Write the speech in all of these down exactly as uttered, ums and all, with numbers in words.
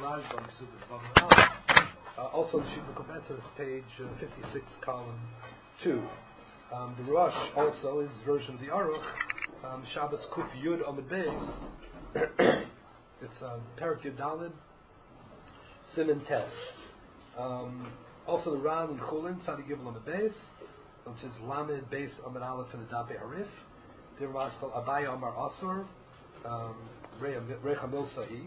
Rajban Sudas uh, also the Sheet Mekubetz is page uh, fifty-six, column two. Um, the Rush also is version of the Aruch, um, Shabbos Kuf Yud Amid Beis. It's uh, Perak Yud Dalid, Siman Tes. Um, also the Ran and Chulin, Sadi Gimel Amid Beis, which is Lamed Beis Amid Aleph and the Dape Arif. Dir Rastal Abaya Amar Asur, um, Recha Milsahi.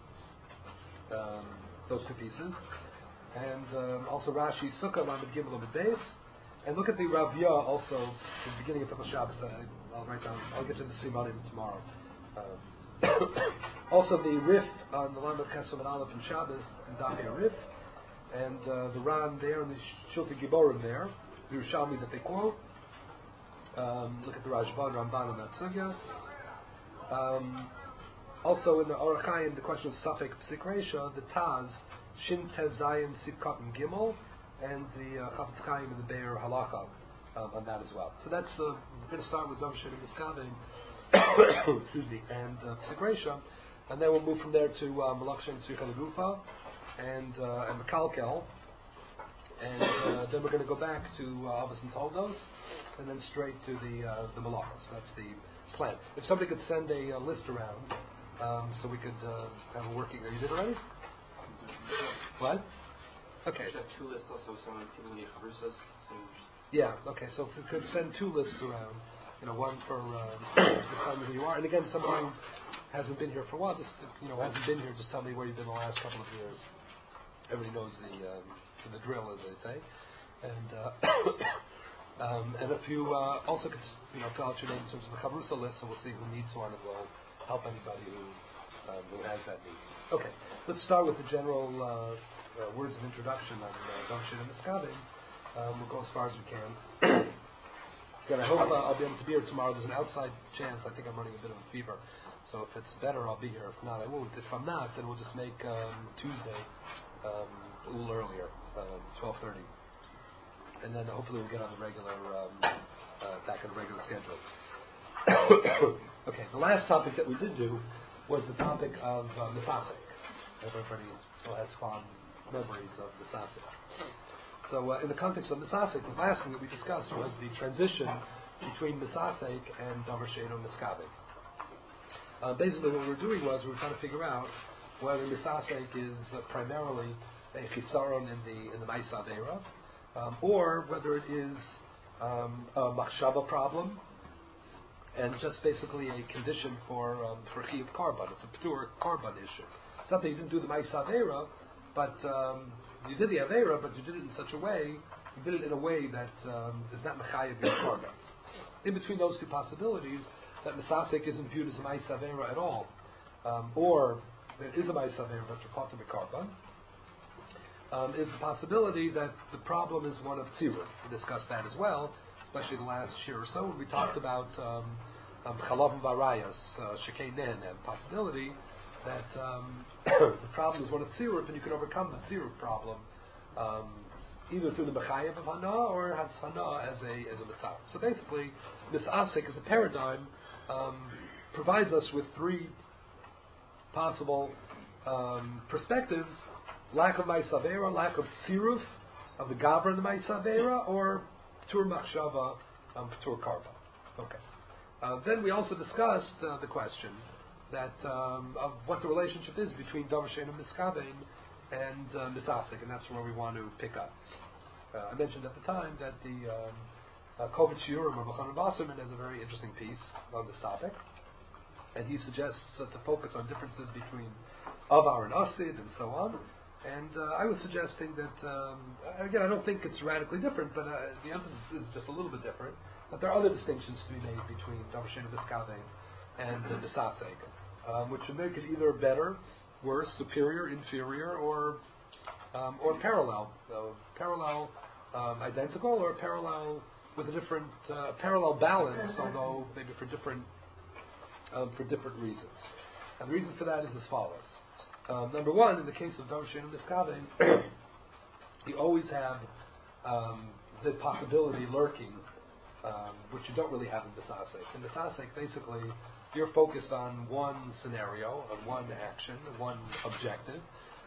Um, those two pieces. And um, also Rashi Sukkah Lamed Gimel Amid Beis. And look at the Ravya also, at the beginning of Hilchos Shabbos. I, I'll write down, I'll get to the Simanim tomorrow. Um, also the Rif on the Lamed Chesed and Aleph and Shabbos, and Dapi Rif. And uh, the Ran there, and the Shiltei Giborim there, the Yerushalmi that they quote. Um, look at the Rashban, Ramban, and that Sugya. Um, also in the Orach Chaim, the question of Safek Psik Reisha, the Taz, Shin Tez Zayin Sivkat and Gimel, and the uh, Chafetz Chaim and the Be'er Halacha um, on that as well. So that's, uh, we're going to start with Dov Shem Miskavim, excuse me, and uh, Psik Reisha, and then we'll move from there to uh, Malach Shem Tzricha Legufa, and uh, and Mekalkel, and uh, then we're going to go back to uh, Avos and Toldos, and then straight to the uh, the Malachos. That's the plan. If somebody could send a uh, list around, um, so we could uh, have a working. Are you did already? What? Okay. We should have two lists also, so when people need chavrusas. So yeah. Okay. So if we could send two lists around, you know, one for uh, just tell me who you are, and again, somebody who hasn't been here for a while, just you know, hasn't been here, just tell me where you've been the last couple of years. Everybody knows the um, the drill, as they say, and. Uh, Um, and if you uh, also could, you know, fill out your name in terms of the chavrusa list, so we'll see who needs one, and we'll help anybody who um, who has that need. Okay, let's start with the general uh, uh, words of introduction on Dov Shem Miskavim. Um, we'll go as far as we can. Again, I hope uh, I'll be able to be here tomorrow. There's an outside chance. I think I'm running a bit of a fever, so if it's better, I'll be here. If not, I won't. If I'm not, then we'll just make um, Tuesday um, a little earlier, uh, twelve thirty. And then hopefully we'll get on the regular, um, uh, back on the regular schedule. Okay, the last topic that we did do was the topic of uh, Misasek. Everybody still has fond memories of Misasek. So uh, in the context of Misasek, the last thing that we discussed was the transition between Misasek and Davar She'eino Miskavim. Uh, basically what we were doing was we were trying to figure out whether Misasek is uh, primarily a chisaron in the in the Ma'aseh Aveira, Um, or whether it is um, a machshava problem and just basically a condition for um, for chiyuv karban. It's a ptur karban issue. It's not that you didn't do the ma'aseh aveira, but um, you did the aveira, but you did it in such a way, you did it in a way that um, is not mechayev your karban. In between those two possibilities, that misasek isn't viewed as a ma'aseh aveira at all, um, or it is a ma'aseh aveira but you're caught in the karban. Um, is the possibility that the problem is one of tziruf. We discussed that as well, especially the last year or so when we talked about um, um, chalav and varayas, uh, shekei nen, and possibility that um, the problem is one of tziruf, and you can overcome the tziruf problem um, either through the mechayev of hana or has hana as a as a mitzvah. So basically, misasek as a paradigm um, provides us with three possible um, perspectives. Lack of Ma'aseh Aveira, lack of tziruf of the gavra in the Ma'aseh Aveira, or ptur machshava, um, ptur karba. Okay. Uh, then we also discussed uh, the question that um, of what the relationship is between Davar She'eino Miskavim and uh, Misasek, and that's where we want to pick up. Uh, I mentioned at the time that the um, uh, Kovetz Shiurim of Elchanan Wasserman has a very interesting piece on this topic, and he suggests uh, to focus on differences between Avar and Asid and so on. And uh, I was suggesting that, um, again, I don't think it's radically different, but uh, the emphasis is just a little bit different. But there are other distinctions to be made between Davar She'eino Miskavim and uh, Misasek, um, which would make it either better, worse, superior, inferior, or um, or parallel, uh, parallel, um, identical, or parallel with a different uh, parallel balance, although maybe for different um, for different reasons. And the reason for that is as follows. Um, number one, in the case of Davar She'eino Miskavim, you always have um, the possibility lurking, um, which you don't really have in Misasek. In Misasek, basically, you're focused on one scenario, on one action, one objective,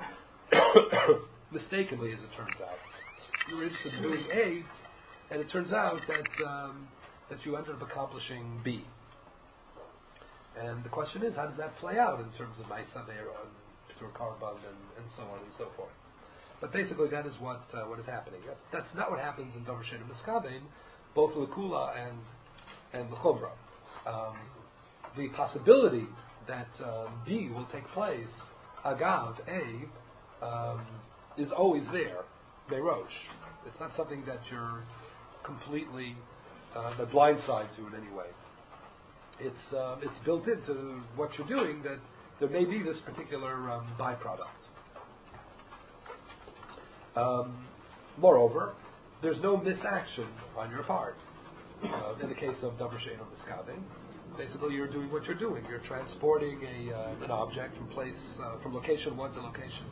mistakenly, as it turns out. You were interested in doing A, and it turns out that um, that you ended up accomplishing B. And the question is, how does that play out in terms of Ma'isa Be'era and P'tur Karban and, and so on and so forth? But basically, that is what uh, what is happening. That's not what happens in Davar She'eino Miskaven, both L'Kula and and L'Chumra. Um, the possibility that um, B will take place, Agav, A, um, is always there, Merosh. It's not something that you're completely, uh, that blindsides you in any way. It's um, it's built into what you're doing that there may be this particular um, byproduct. Um, moreover, there's no misaction on your part. Uh, in the case of Davar She'eino Miskaven, basically you're doing what you're doing. You're transporting a uh, an object from place uh, from location one to location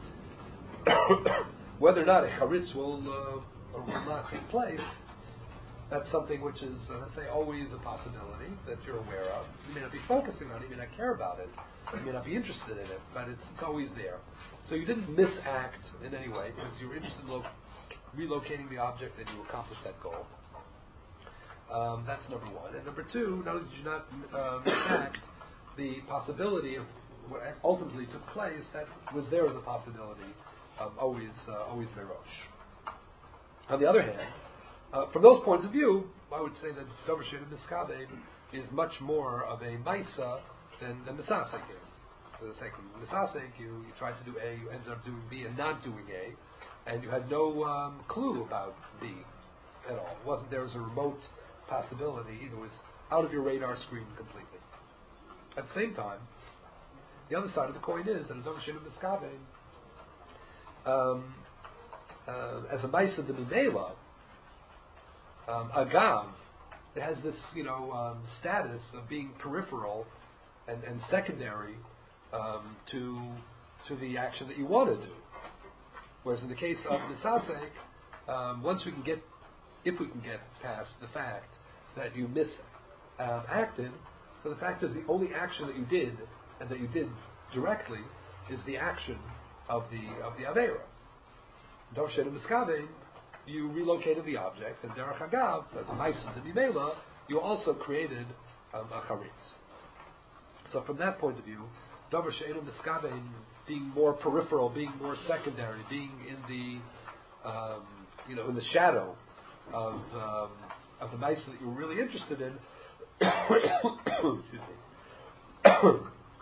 two. Whether or not a charitz will uh, or will not take place, that's something which is, uh, let's say, always a possibility that you're aware of. You may not be focusing on it, you may not care about it, you may not be interested in it, but it's it's always there. So you didn't misact in any way because you were interested in lo- relocating the object and you accomplished that goal. Um, that's number one. And number two, not only did you not uh, misact, the possibility of what ultimately took place, that was there as a possibility, um, always uh, always merosh. On the other hand, uh, from those points of view, I would say that Davar She'eino Miskaven is much more of a Maisa than, than Misasek is. For the sake of Misasek, you, you tried to do A, you ended up doing B and not doing A, and you had no um, clue about B at all. It wasn't there as a remote possibility. It was out of your radar screen completely. At the same time, the other side of the coin is that in Davar She'eino Miskaven, um, uh, as a Maisa de Mimela, um, Agav, it has this, you know, um, status of being peripheral and, and secondary um, to to the action that you want to do. Whereas in the case of Misasek, um, once we can get, if we can get past the fact that you misacted, um, so the fact is the only action that you did and that you did directly is the action of the of the Aveira. Davar She'eino Miskaven, you relocated the object, and Derech Agav, as a Maisa de Mimela, you also created um, a charitz. So from that point of view, Davar She'eino Miskaven being more peripheral, being more secondary, being in the um, you know in the shadow of um, of the Maisa that you were really interested in. Excuse me.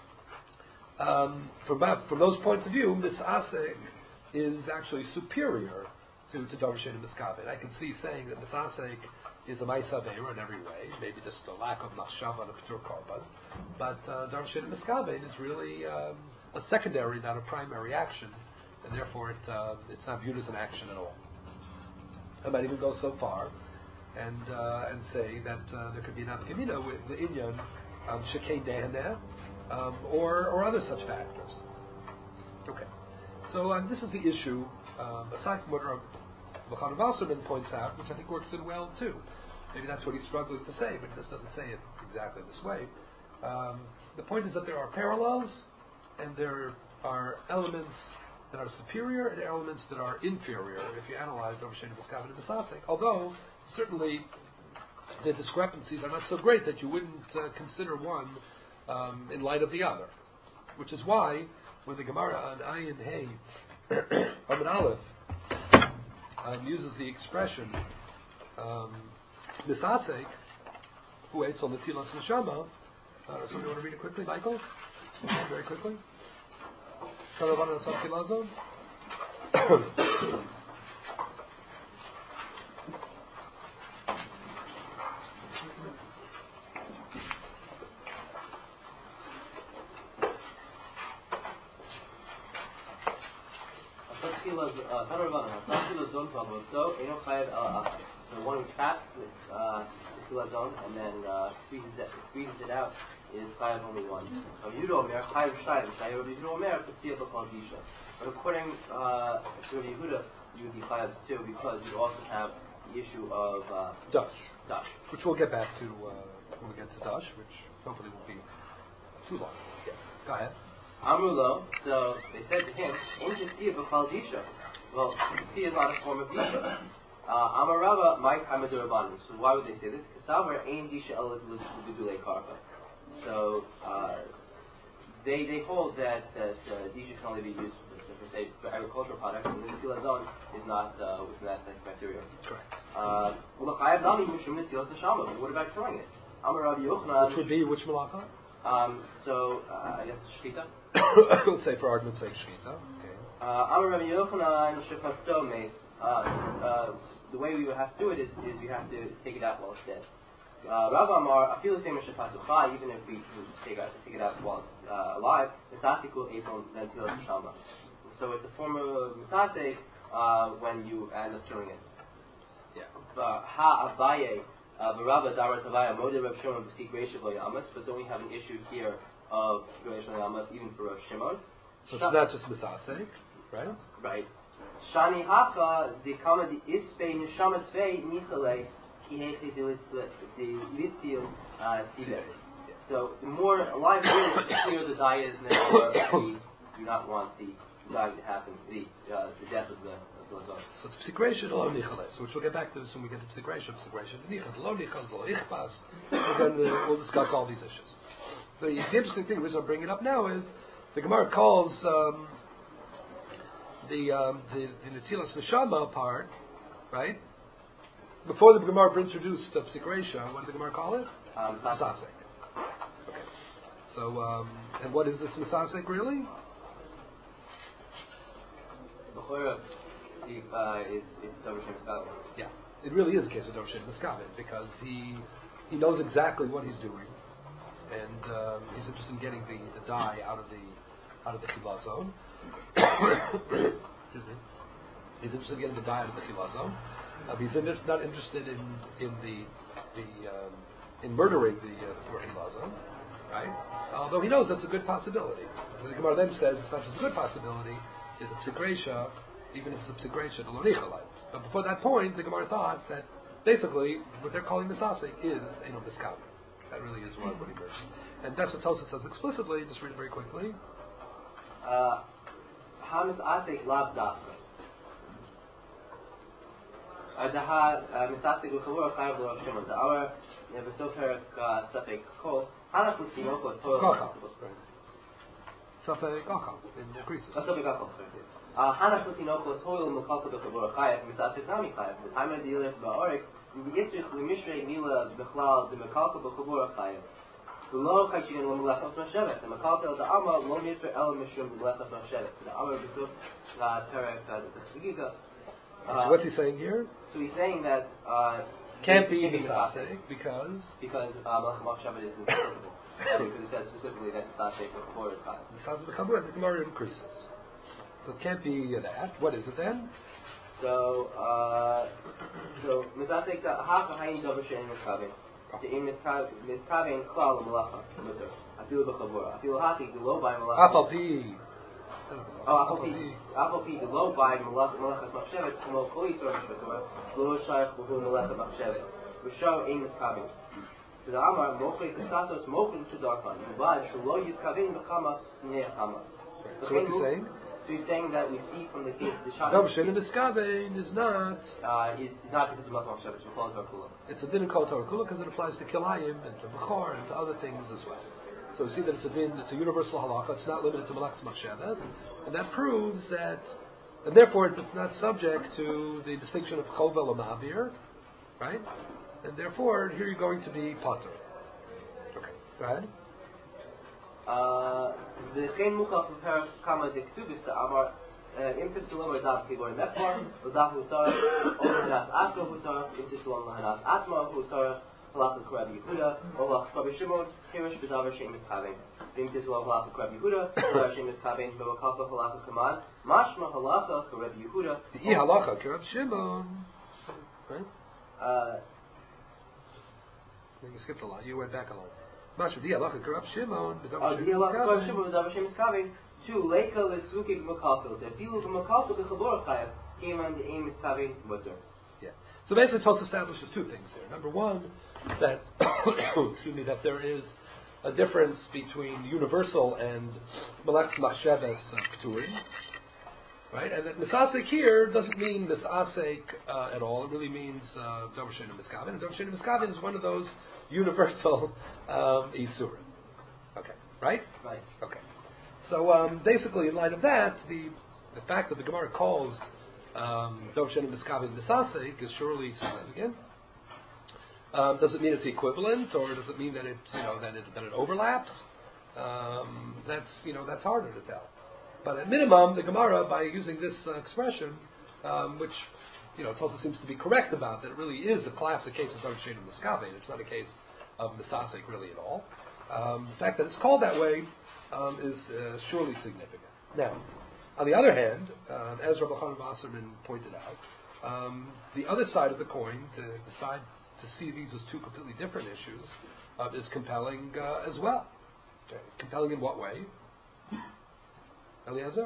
um, from from those points of view, Misasek is actually superior to, to Davar She'eino Miskaven. I can see saying that Misasek is a Maisa Aveira in every way, maybe just a lack of Machshava and a P'tur Karban, but uh, Davar She'eino Miskaven is really um, a secondary, not a primary action, and therefore it uh, it's not viewed as an action at all. I might even go so far and uh, and say that uh, there could be an Afkamina with the Inyan um, Shekei Nehaneh, um, or or other such factors. Okay. So um, this is the issue, um, aside from what Rav Chanan Wasserman points out, which I think works in well too. Maybe that's what he's struggling to say, but this doesn't say it exactly this way. Um, the point is that there are parallels, and there are elements that are superior and elements that are inferior if you analyze Davar She'eino Miskaven and Misasek, although certainly the discrepancies are not so great that you wouldn't uh, consider one um, in light of the other. Which is why when the Gemara on Ayin Hey Amud Aleph um, uses the expression um, Misasek, who hates on the Tilas Neshama, uh, so you want to read it quickly, Michael? Very quickly. Karavan Asam Tilazo. So the one who traps the uh, the zone and then uh, squeezes it squeezes it out is chayav only one. Yehuda Omer chayav shayim. Yehuda Omer could see it b'chol gisha. But according uh, to Yehuda, you would be chayav two because you also have the issue of uh, Dash. Dash. Which we'll get back to uh, when we get to Dash, which hopefully won't be too long. Yeah. Go ahead. Amrulo, so they said to him, "Ain't tzia b'chal disha?" Well, tzia is not a form of disha. Uh, Amarava, my kamadurabanim. So why would they say this? Kasavar ain't disha el l'gudule karka. So uh, they they hold that that uh, disha can only be used for, for say for agricultural products, and this tefillah zon is not uh, within that, that criteria. Correct. Uh, what about killing it? Amarav Yochanan. Which would be which malacha? Um, so uh, I guess shchita. Let's say for argument's sake, shchita. Okay. Amarav Yochanan shepatzo meis. The way we would have to do it is, is you have to take it out while it's dead. Uh, Rav Amar, I feel the same as shepatzucha, even if we take it take it out while it's uh, alive. Misasiku eson nentilas shama. So it's a form of misasek uh, when you end up killing it. Yeah. Ha Abaye, Baraba Darat Avaya, Modeh Rav Shimon B'Sik Reishav Lo Yamas, but don't we have an issue here of Reishav Lo Yamas even for Rav Shimon? So it's not just misasek, right? Right. Shani Hacha, the Kama the Ispe Neshama Tvei Nichale, Kiheche the Litzil Tibe. So the more alive it is, the clearer the die is, and therefore we do not want the die to happen, the, uh, the death of the So it's psikration lo nichales, which we'll get back to this when we get to psikration. Psikration nichas, lo nichas, lo ichpas. And then uh, we'll discuss all these issues. The, the interesting thing, the reason I'm bringing it up now, is the Gemara calls um, the um, the, the netilas neshama part, right? Before the Gemara introduced the psikration, what did the Gemara call it? Um, misasek. Okay. So, um, and what is this misasek really? Uh, is it's Darshan Miskavin. Yeah, it really is a case of Darshan Miskavin because he he knows exactly what he's doing, and um, he's interested in getting the, the dye out of the out of the chila zone. He's interested in getting the dye out of the chila zone. Uh, he's inter- not interested in in the the um, in murdering the uh, chila zone, right? Although he knows that's a good possibility. The Gemara then says it's not just a good possibility; it's a psikresha. Even if it's a psikresha, the lo nichalai. But before that point, the Gemara thought that basically what they're calling misasek is you know miskavin. That really is what, what he means. And that's what Tosafos says explicitly. Just read it very quickly. Ha misasek lav dafka. Daha misasek v'chavur chayav l'Rav Shimon. The our v'sofer safek kol hanach l'tinokos toil. Safek achal in the creases. Safek achal, sorry. Hanach l'tinokos toil m'kalka v'chavur chayav misasek nami chayav. The time of the dilech ba'orek yitzrich l'mishrei mila b'chlal the m'kalka v'chavur chayav. Lo chayshin lo melechos mashevet. The m'kalka el da'ama lo mitfer el mishum melechos mashevet. The Amar b'suf perek the Tzvigiga. So what's he saying here? So he's saying that uh, can't be misasek because because Melech Machshavet is inapplicable. Because it says specifically that misasek before is chayav. Misasek b'chavur, the Gemara increases. So it can't be that. What is it then? So, uh, so misasek ha'cha hayin davar she'en miskavin. The in miskavin klal l'melacha muter. Afilu b'chavur. Afilu haki g'lo by melacha. Afal pi. Oh, Afal pi g'lo by melechas machshevet. K'mo kol yisrael mishvator. Lo shayach b'hu melecha machshevet. V'shar ein miskavin. The Amar mochei kasasos mochin shudarkan. Yuvad shelo yiskavin b'chama ne'achama. So what's he saying? So he's saying that we see from the case of the Shabbos. Davar she'en miskavin is not. Uh, is not because of Melech Machshavet. It's B'chol Torah Kula. It's a din called Torah Kula because it applies to kilayim and to bechor and to other things as well. So we see that it's a din. It's a universal halacha. It's not limited to Melech's Machshavas, and that proves that, and therefore it's not subject to the distinction of chovel or ma'avir, right? And therefore here you're going to be potter. Okay, go ahead. וכן מוכח בפרק כמה דקסובס תאמר אם תפסולו לדף כגור מקור לדף הוא צורך או להנס אטמה הוא צורך אם תפסולו להנס אטמה הוא צורך הלך לקרב יהודה או הלך לקרב שמעון חירש בדבר שאין מסכוון ואם תפסולו הלך לקרב יהודה דבר שאין מסכוון ובקפה הלך לקמן משמע הלך לקרב יהודה אי הלך לקרב שמעון you skipped a lot, you went back a lot. Masha, the halacha corrupt Shimon, the halacha corrupt Shimon, the davar she'en miskavin. Two, leika lesukik mekalkel. The filu mekalkel b'chabur chayav came on the aim miskavin mutter. Yeah. So basically, Tosafos establishes two things here. Number one, that excuse me, that there is a difference between universal and Melech's Machshavas Pturim. Right? And that Misasek here doesn't mean Misasek uh, at all. It really means Dover Shein Miskavin. And Dover Shein Miskavin is one of those universal um, Isurim. Okay. Right? Right. Okay. So um, basically, in light of that, the the fact that the Gemara calls um, Dover Shein Miskavin Misasek is surely significant. Um, does it mean it's equivalent, or does it mean that it, you know, that it that it overlaps? Um, that's you know that's harder to tell. But at minimum, the Gemara, by using this uh, expression, um, which you know Tosa seems to be correct about, that it really is a classic case of Dover Shein Miskavin. It's not a case of Misasek really at all. Um, the fact that it's called that way um, is uh, surely significant. Now, on the other hand, uh, as Rabbi Chanan Wasserman pointed out, um, the other side of the coin, to decide to see these as two completely different issues, uh, is compelling uh, as well. Okay. Compelling in what way? Eliezer?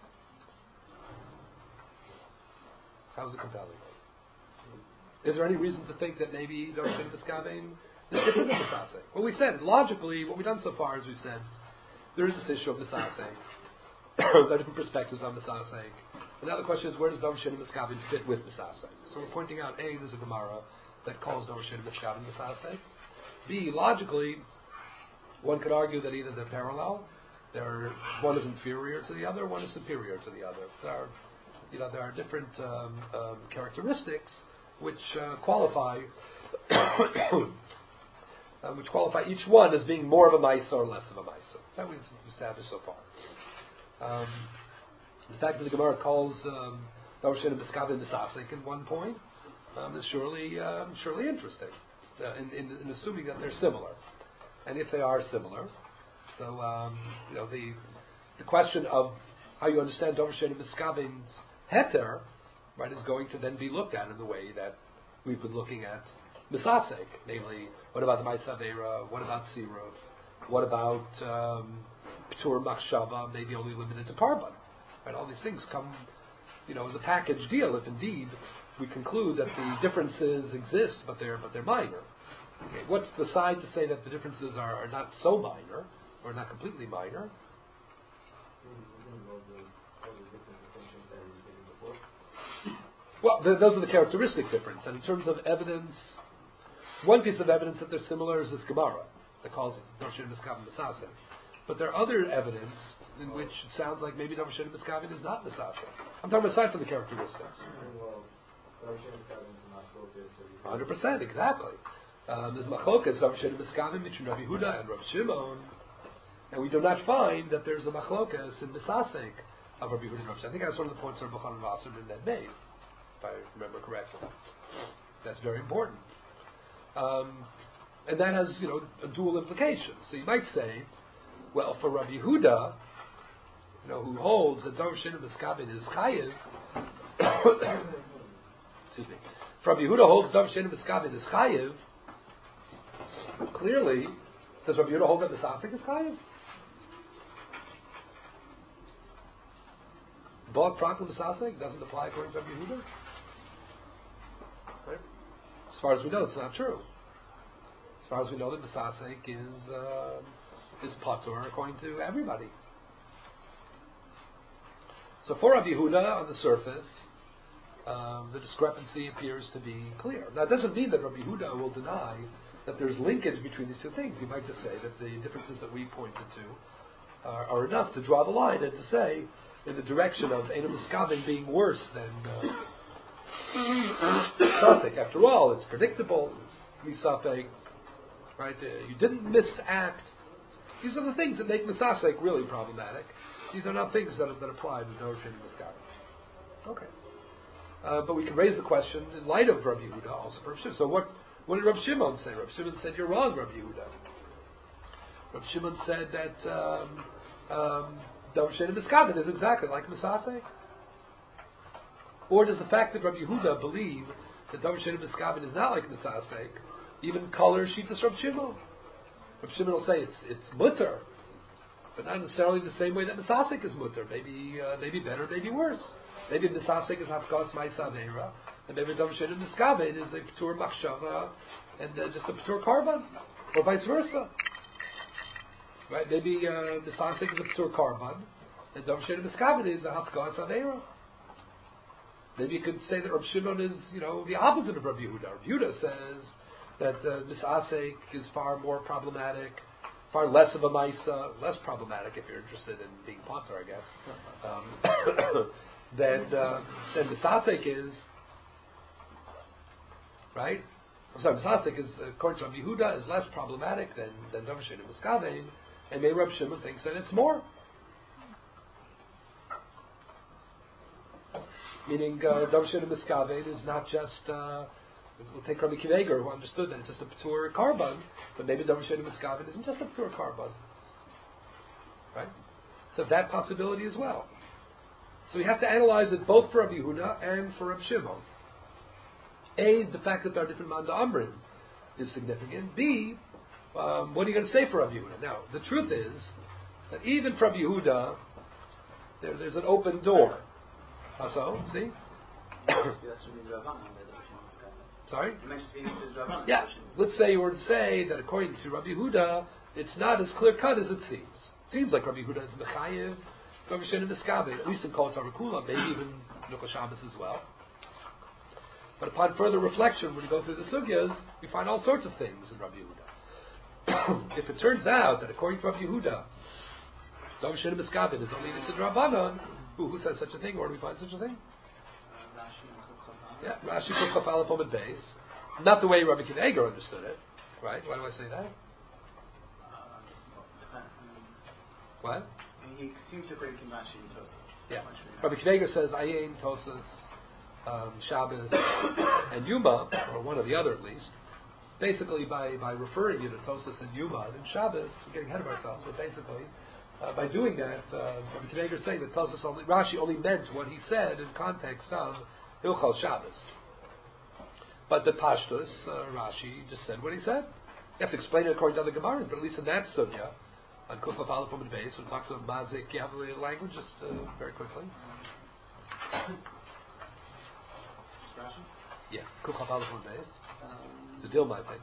How is it compelling? Is there any reason to think that maybe Dover Shein Miskavin is different than Misasek? Well, we said, logically, what we've done so far is we've said, there is this issue of Misasek. There are different perspectives on Misasek. And now the question is, where does Dover Shein Miskavin fit with Misasek? So we're pointing out, A, there's a Gemara that calls Dover Shein Miskavin Misasek. B, logically, one could argue that either they're parallel, they're, one is inferior to the other, one is superior to the other. There are, you know, there are different um, um, characteristics which uh, qualify, uh, which qualify each one as being more of a Maisa or less of a Maisa. That we've established so far. Um, the fact that the Gemara calls um, Dover Shein Miskavin Misasek at one point um, is surely um, surely interesting, uh, in, in, in assuming that they're similar, and if they are similar. So, um, you know, the the question of how you understand Dover Shein Miskavin's heter, right, is going to then be looked at in the way that we've been looking at Misasek, namely, what about the Ma'aseh Avera, what about Siruf, what about um, Ptur Machshava, maybe only limited to Karban, right? All these things come, you know, as a package deal. If indeed we conclude that the differences exist, but they're but they're minor. Okay, what's the side to say that the differences are, are not so minor, or not completely minor? Well, the, those are the characteristic difference. And in terms of evidence, one piece of evidence that they're similar is this Gemara that calls Dover Shein Miskavin Misasek. But there are other evidence in which it sounds like maybe Dover Shein Miskavin is not Misasek. I'm talking aside from the characteristics. one hundred percent, exactly. Um, there's machlokas Dover Shein Miskavin between Rabbi Yehuda and Rabbi Shimon, and we do not find that there's a machlokas in Misasek of Rabbi Yehuda and Rabbi Shimon. I think that's one of the points Rabbi Chanan Wasserman had made, if I remember correctly. That's very important. Um, and that has, you know, a dual implication. So you might say, well, for Rabbi Yehuda, you know, who holds that Dover Shein Miskavin is chayiv, excuse me, for Rabbi Yehuda holds Dover Shein Miskavin is chayiv, clearly, does Rabbi Yehuda hold that Misasek is chayiv? Bought Praklam Misasek doesn't apply according to Rabbi Yehuda? Right? As far as we know, it's not true. As far as we know, that Misasek is uh, is patur according to everybody. So for Rabbi Yehuda, on the surface, um, the discrepancy appears to be clear. Now, it doesn't mean that Rabbi Yehuda will deny that there's linkage between these two things. He might just say that the differences that we pointed to are, are enough to draw the line and to say in the direction of Ein Miskavin being worse than uh, Misasek. After all, it's predictable. Misasek, right? Uh, you didn't misact. These are the things that make Misasek really problematic. These are not things that, that apply to Dover Shein Miskavin. Okay. Uh, but we can raise the question in light of Rabbi Yehuda also for Rabbi Shimon. So what, what did Rabbi Shimon say? Rabbi Shimon said, you're wrong, Rabbi Yehuda. Rabbi Shimon said that um, um, Dover Shein Miskavin is exactly like Misasek. Or does the fact that Rabbi Yehuda believe that Dover Shein Miskavin is not like Misasek even color Shitas Rabbi Shimon? Rabbi Shimon will say it's it's mutter, but not necessarily the same way that Misasek is mutter. Maybe uh, maybe better, maybe worse. Maybe Misasek is Hafkas Ma'aseh Avera, and maybe Dover Shein Miskavin is a Ptur Machshava and uh, just a Ptur Karban, or vice versa. Right? Maybe uh, Misasek is a p'tur karban, and Dov Sheni Miskaven is a hafkas aveira. Maybe you could say that Rav Shimon is, you know, the opposite of Rav Yehuda. Rav Yehuda says that uh, Misasek is far more problematic, far less of a Maisa, less problematic if you're interested in being Potter, I guess, um, than, uh, than Misasek is, right? I'm sorry, Misasek is, according to Rav Yehuda, is less problematic than, than Dov Sheni Miskaven, and maybe Rav Shimon thinks that it's more. Meaning, uh, Dov Sheni Miskaven is not just, uh, we'll take Rabbi Akiva Eiger, who understood that it's just a P'tur Karban, but maybe Dov Sheni Miskaven isn't just a P'tur Karban. Right? So that possibility as well. So we have to analyze it both for Rabbi Yehuda and for Rabbi Shimon. A, the fact that there are different Manda Amrim is significant. B, um, what are you going to say for Rabbi Yehuda? Now, the truth is that even for Rabbi Yehuda, there, there's an open door. How so? See? Sorry? Yeah. Let's say you were to say that according to Rabbi Yehuda, it's not as clear cut as it seems. It seems like Rabbi Yehuda is mechayev, Dov Sheni Miskaven, at least in Kol Torah Kula, maybe even Nukah Shabbos as well. But upon further reflection, when we go through the sugyas, we find all sorts of things in Rabbi Yehuda. If it turns out that according to Rabbi Yehuda, Dov Sheni Miskaven is only Nisid Rabbanon, who, who says such a thing? Where do we find such a thing? Yeah, Rashi Kuf Chaf Aleph Amud Beis. Not the way Rabbi Akiva Eiger understood it, right? Why do I say that? What? He seems to bring too much in Tosas. Yeah. Rabbi Akiva Eiger says Ayin, Tosas, um, Shabbos, and Yuma, or one or the other at least. Basically, by, by referring you to Tosas and Yuma and Shabbos, we're getting ahead of ourselves, but basically, uh, by doing that, uh, Rabbi Akiva Eiger is saying that Tosas only, Rashi only meant what he said in context of Hilchos Shabbos. But the Pashtus, uh, Rashi just said what he said. You have to explain it according to other Gemaras, but at least in that sugya, on Kuf Chaf Aleph Amud Beis, when it talks about Mazik, you have a language just uh, very quickly. Rashi? Yeah, Kuf Chaf Aleph Amud Beis. Um, The Dilma, I think.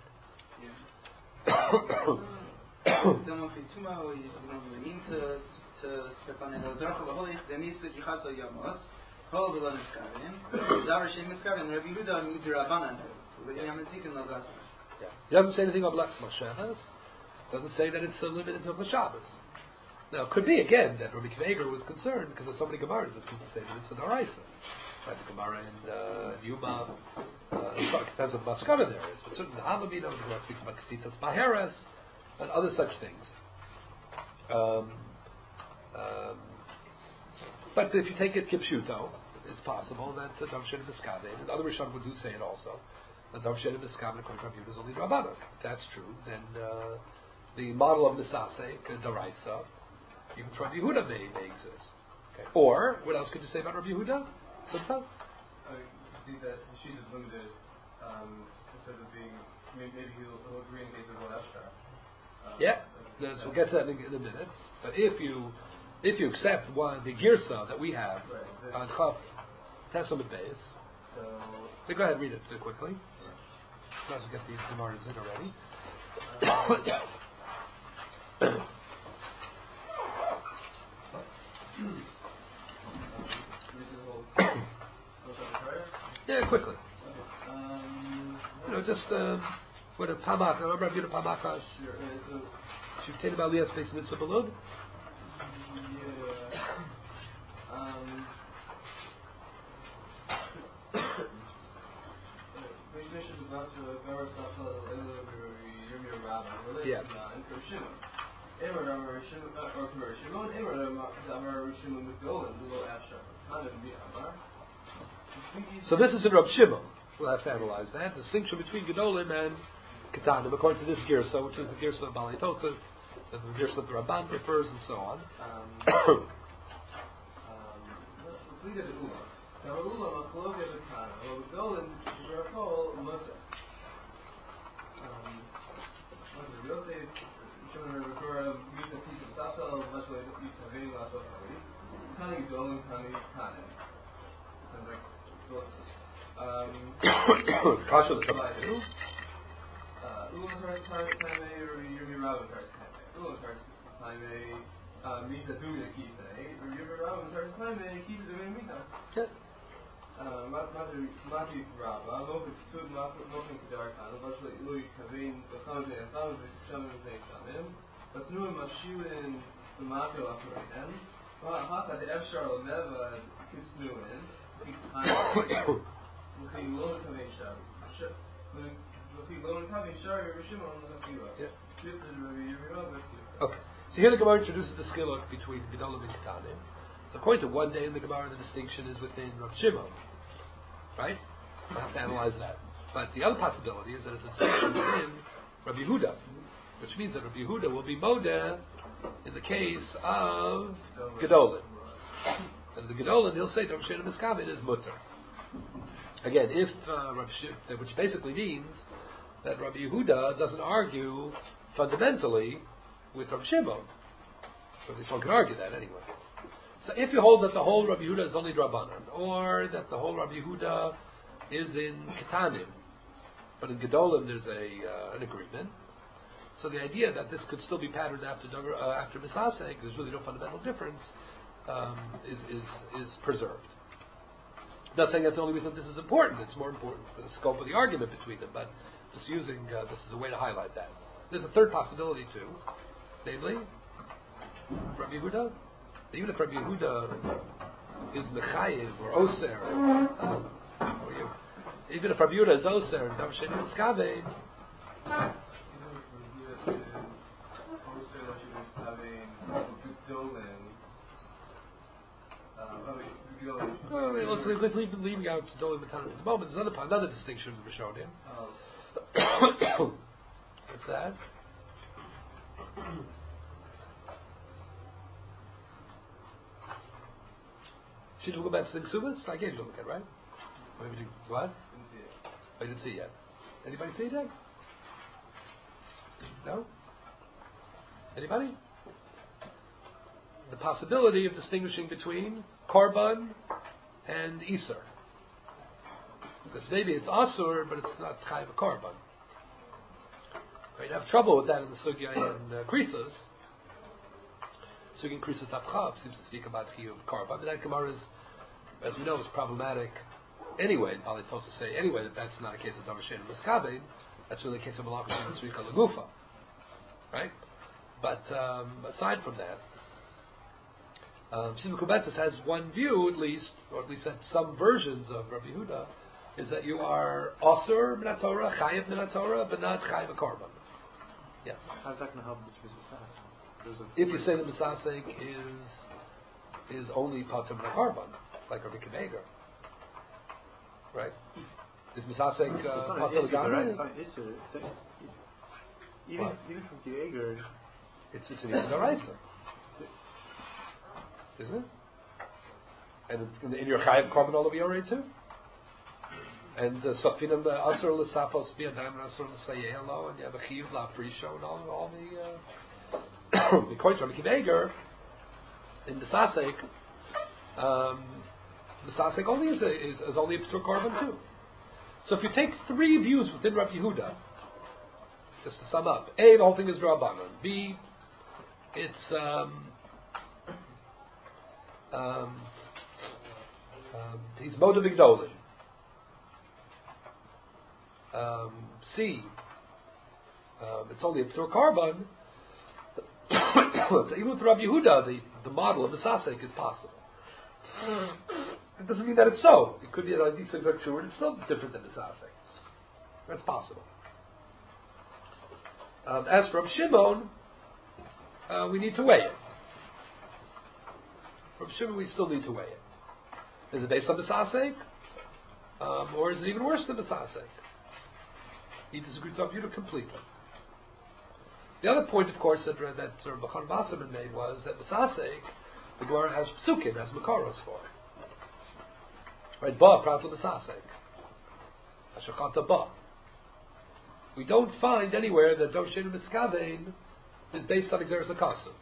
Then if you tomorrow you don't mean to to Stefan and Zarcha Baholi, the Misvah Yichasa Yamos, Hol V'Lo Niskarin, Davar Shem Niskarin, Rabbi Yehuda needs Rabbanan. Yamazik and Logasa. Yeah. He doesn't say anything about Lex Mashevas. Doesn't say that it's uh, limited to Shabbos. Now, it could be, again, that Rabbi Akiva Eiger was concerned because there's so many Gemaras that seem to say that it's a Daraisa. Right, the Gemara in uh, Yuma, uh, it depends on the Maskana there is, but certainly the Hamamina, the Gemara speaks about Kesitzas Baheres, and other such things. Um, um, but if you take it Kipshuto, it's possible that the Dov Sheni Miskaven, and other Rishonim would do say it also, that Dov Sheni Miskaven according to Rabbi Yehuda is only Rabbanan. If that's true, then uh, the model of Misasek, Daraisa, even for Rabbi Yehuda may, may exist. Okay. Or, what else could you say about Rabbi Yehuda? Simcha? I see that the sheet is limited um, instead of being, maybe, maybe he'll, he'll agree in case of one Eshtar. Um, Yeah, yes, we'll get to that in, in a minute. But if you if you accept one the girsa that we have Right, on Chaf Tesomit Beis, so, so go ahead and read it uh, quickly. Might as well get these Gemaras in already. Yeah, quickly. um, You know, just um, what a pamak. I remember Rabbi Pamakas. sure, uh, so, Shuvtein B'Aliyah Space Mitzvah Balud. yeah, um, Yeah. So this is in Rab Shimon. We'll have to analyze that. The distinction between Gedolim and Ketanim, according to this Girsa, which is the Girsa of Balei Tosas, that the Girsa of the Rabban prefers, and so on. Um, Kasha the Shabbat. Jaime, Mita Dumia Kise, River Rabba, Tarsa Jaime, Kise Dumia Mita. Yeah. Mati Rabba, Mofik Sud, Mofik Kedarkan, Vashla Ilui Kavin, Bakhamim, Akhamim, Shamim, Shamim, Basnuim, Mashilin, the Mako Afrahan, Hata, the Efshar Lameva, Kisnuin, Kikhan, Looking low Kavin Shari, Looking low Kavin Shari, Rishimon, Lakila. Okay, so here the Gemara introduces the schiluk between Gedolim and Ketanim. So according to one day in the Gemara, the distinction is within Rav Shimon, right? I have to analyze that. But the other possibility is that it's a distinction within Rabbi Yehuda, which means that Rabbi Yehuda will be Modeh in the case of Gedolim. And the Gedolim, he'll say Rav Shimon Miskavin is Mutter. Again, if uh, Rav Shimon, which basically means that Rabbi Yehuda doesn't argue fundamentally with Rabbi Shimon. Or at least one can argue that anyway. So if you hold that the whole Rabbi Yehuda is only Drabanan, or that the whole Rabbi Yehuda is in Ketanim, but in Gedolim there's a uh, an agreement. So the idea that this could still be patterned after uh, after Misasek, there's really no fundamental difference, um, is, is is preserved. I'm not saying that's the only reason this is important. It's more important for the scope of the argument between them, but just using uh, this as a way to highlight that. There's a third possibility too, namely Rabbi Yehuda. Even if Rabbi Yehuda is Mechayiv or Oser, uh, or you, even if Rabbi Yehuda is Oser and Dav Sheni Miskavein, well, let's leave, let's leave leaving out Gedolim and Tanaim at the moment. There's another another distinction in Rishonim. Oh. What's that? Should we go back to Sing Subas? I gave you a look at, right? Maybe what? Didn't see it. I didn't see it yet. Anybody see it yet? No? Anybody? The possibility of distinguishing between Korban and Isur. Because maybe it's Asur, but it's not Chayiv a Korban. Right, you have trouble with that in the Sugya and uh, Krisos. Sugya and Krisos Tapchav seems to speak about Chiyuv Korban. But that Gemara is, as we know, is problematic anyway. And Bali tells us to say anyway that that's not a case of Davar Shein and Miskavein. That's really a case of Malachus and Tzricha Lagufa. Right? But um, aside from that, um, Shimon Kubetzis has one view, at least, or at least that some versions of Rabbi Yehuda, is that you are Asur min Torah, Chayiv min Torah, but not Chayiv a Korban. Yeah. How's that going to help with Misasek? If you say that Misasek is is only Pater min Korban, like Rabbi Kiveger, right? Is Misasek uh, Pater right? L'Gamri? Even even from Kiveger, It's it's an Issa D'Oraisa, isn't it? And it's in, the, in your Chayiv Korban all of Yoreh too. And Sofinam Asur L'Sapos B'Yadayim and Asur L'Sayehelo, and you have a Chiv L'Afrisho and all all the uh, the Koyt Rabbi Kiveger in the Sasek. Um, the Sasek only is, a, is is only a P'tur Korban too. So if you take three views within Rabbi Yehuda, just to sum up, A, the whole thing is Rabbanon. B, it's um, um, um, he's Moda B'Gdolin. Um, C, um, it's only a P'tur Korban. Even with Rabbi Yehuda, the, the model of the Sasek is possible. It doesn't mean that it's so. It could be that these things are true, and it's still different than the Sasek. That's possible. Um, as for Rabbi Shimon, uh, we need to weigh it. For Rabbi Shimon, we still need to weigh it. Is it based on the Sasek? Um, or is it even worse than the Sasek? He disagrees with Rabbi Yehuda completely. The other point, of course, that uh, that Rabbi Chanan Wasserman made was that the Sasek, the Gemara has Psukim, has Makaros for it. Right? Ba, Prat l'Sasek. Ashachata Ba. We don't find anywhere that Davar Shein Miskavein is based on Exeris HaKasav.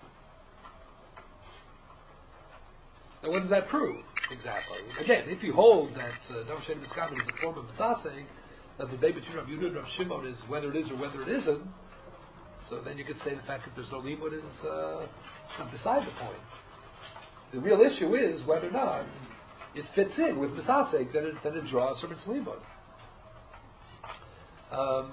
Now, what does that prove exactly? Again, if you hold that uh, Davar Shein Miskavein is a form of Misasek, that the debate between Rabbi Yehuda and Rabbi Shimon is whether it is or whether it isn't, So then you could say the fact that there's no limud is, uh, is beside the point. The real issue is whether or not it fits in with misasek, then it, then it draws from its limud. Um,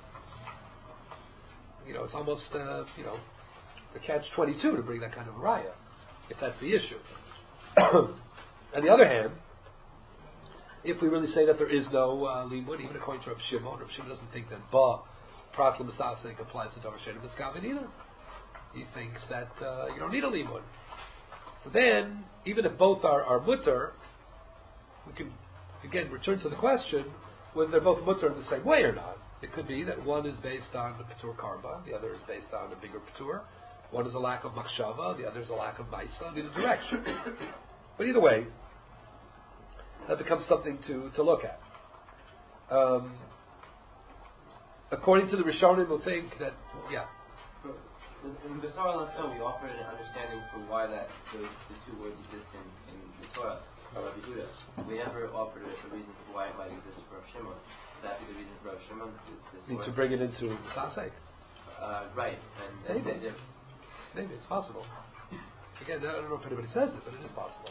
you know, it's almost, uh, you know, a catch twenty-two to bring that kind of a raya, if that's the issue. On the other hand, if we really say that there is no uh, limud, even according to Rav Shimon, Rav Shimon doesn't think that ba prat l'misasek applies to davar she'ein miskaven either. He thinks that uh, you don't need a limud. So then, even if both are, are mutter, we can again return to the question whether they're both mutter in the same way or not. It could be that one is based on the patur karma, the other is based on a bigger patur. One is a lack of machshava, the other is a lack of maisa, in either direction. But either way, that becomes something to, to look at. Um, according to the Rishonim, we'll think that, yeah. In Besar al-Asam, we offered an understanding for why that those the two words exist in, in the Torah, or Rabbi Yehuda. We never offered a, a reason for why it might exist for Rav Shimon. Would that be the reason for Rav Shimon? To, Need to bring it into Misasek. Uh, right. And, and Maybe. if, Maybe, it's possible. Again, I don't know if anybody says it, but it is possible.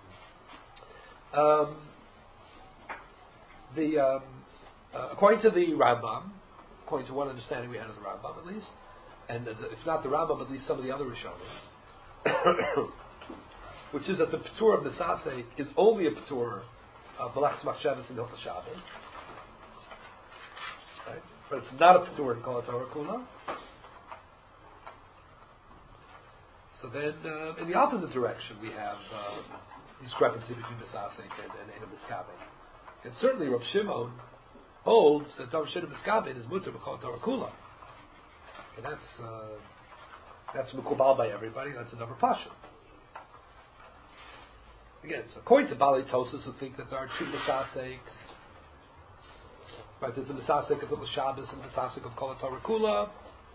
Um, the um, uh, according to the Rambam, according to one understanding we had of the Rambam at least, and uh, if not the Rambam, at least some of the other Rishonim, which is that the Patur of Nesasek is only a Patur of Balachs Machshavas and Hilchos Shabbos, right? But it's not a Patur in Kol HaTorah Kula. So then, uh, in the opposite direction, we have um, discrepancy between Nesasek and, and Eina Miskaben. And certainly Rav Shimon holds that Davar she'ein miskaben is mutter b'Kol HaTorah Kula. And that's uh, that's mukubal by everybody. That's another pasha. Again, it's according to Balei Tosas who think that there are two Nesaseks. Right, there's the Nesasek of Hilchos Shabbos and the Nesasek of Kol HaTorah Kula.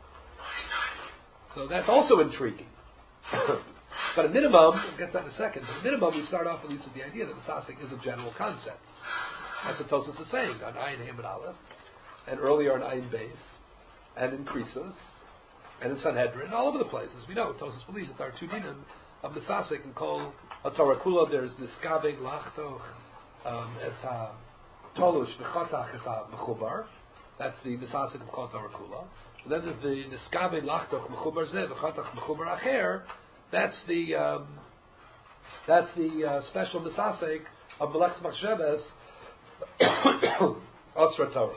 So that's also intriguing. But at minimum, we'll get to that in a second, but at minimum we start off at least with the idea that Nesasek is a general concept. That's what Tosas is saying on Ayin Hamid Aleph, and earlier on Ayin Beis, and in Krisos, and in Sanhedrin, all over the place. As we know, Tosas believes that there are two dinim of Nesasek and Kol HaTorah Kula. There's Niskabeg Lachtoch um, as ha Tolush V'Chatach as ha Mechubar. That's the Nesasek of Kol HaTorah Kula. And then there's the Niskabeg Lachtoch Mechubar Zeh V'Chatach Mechubar Acher. That's the um, that's the uh, special Nesasek of Balachs Machshavas Osra Torah.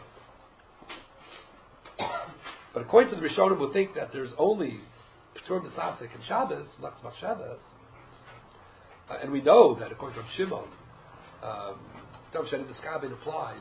But according to the Rishonim, who think that there's only Patur Nesasek and Shabbos, Balachs Machshavas, uh, and we know that according to Rav Shimon, um, Davar she'ein miskaben applies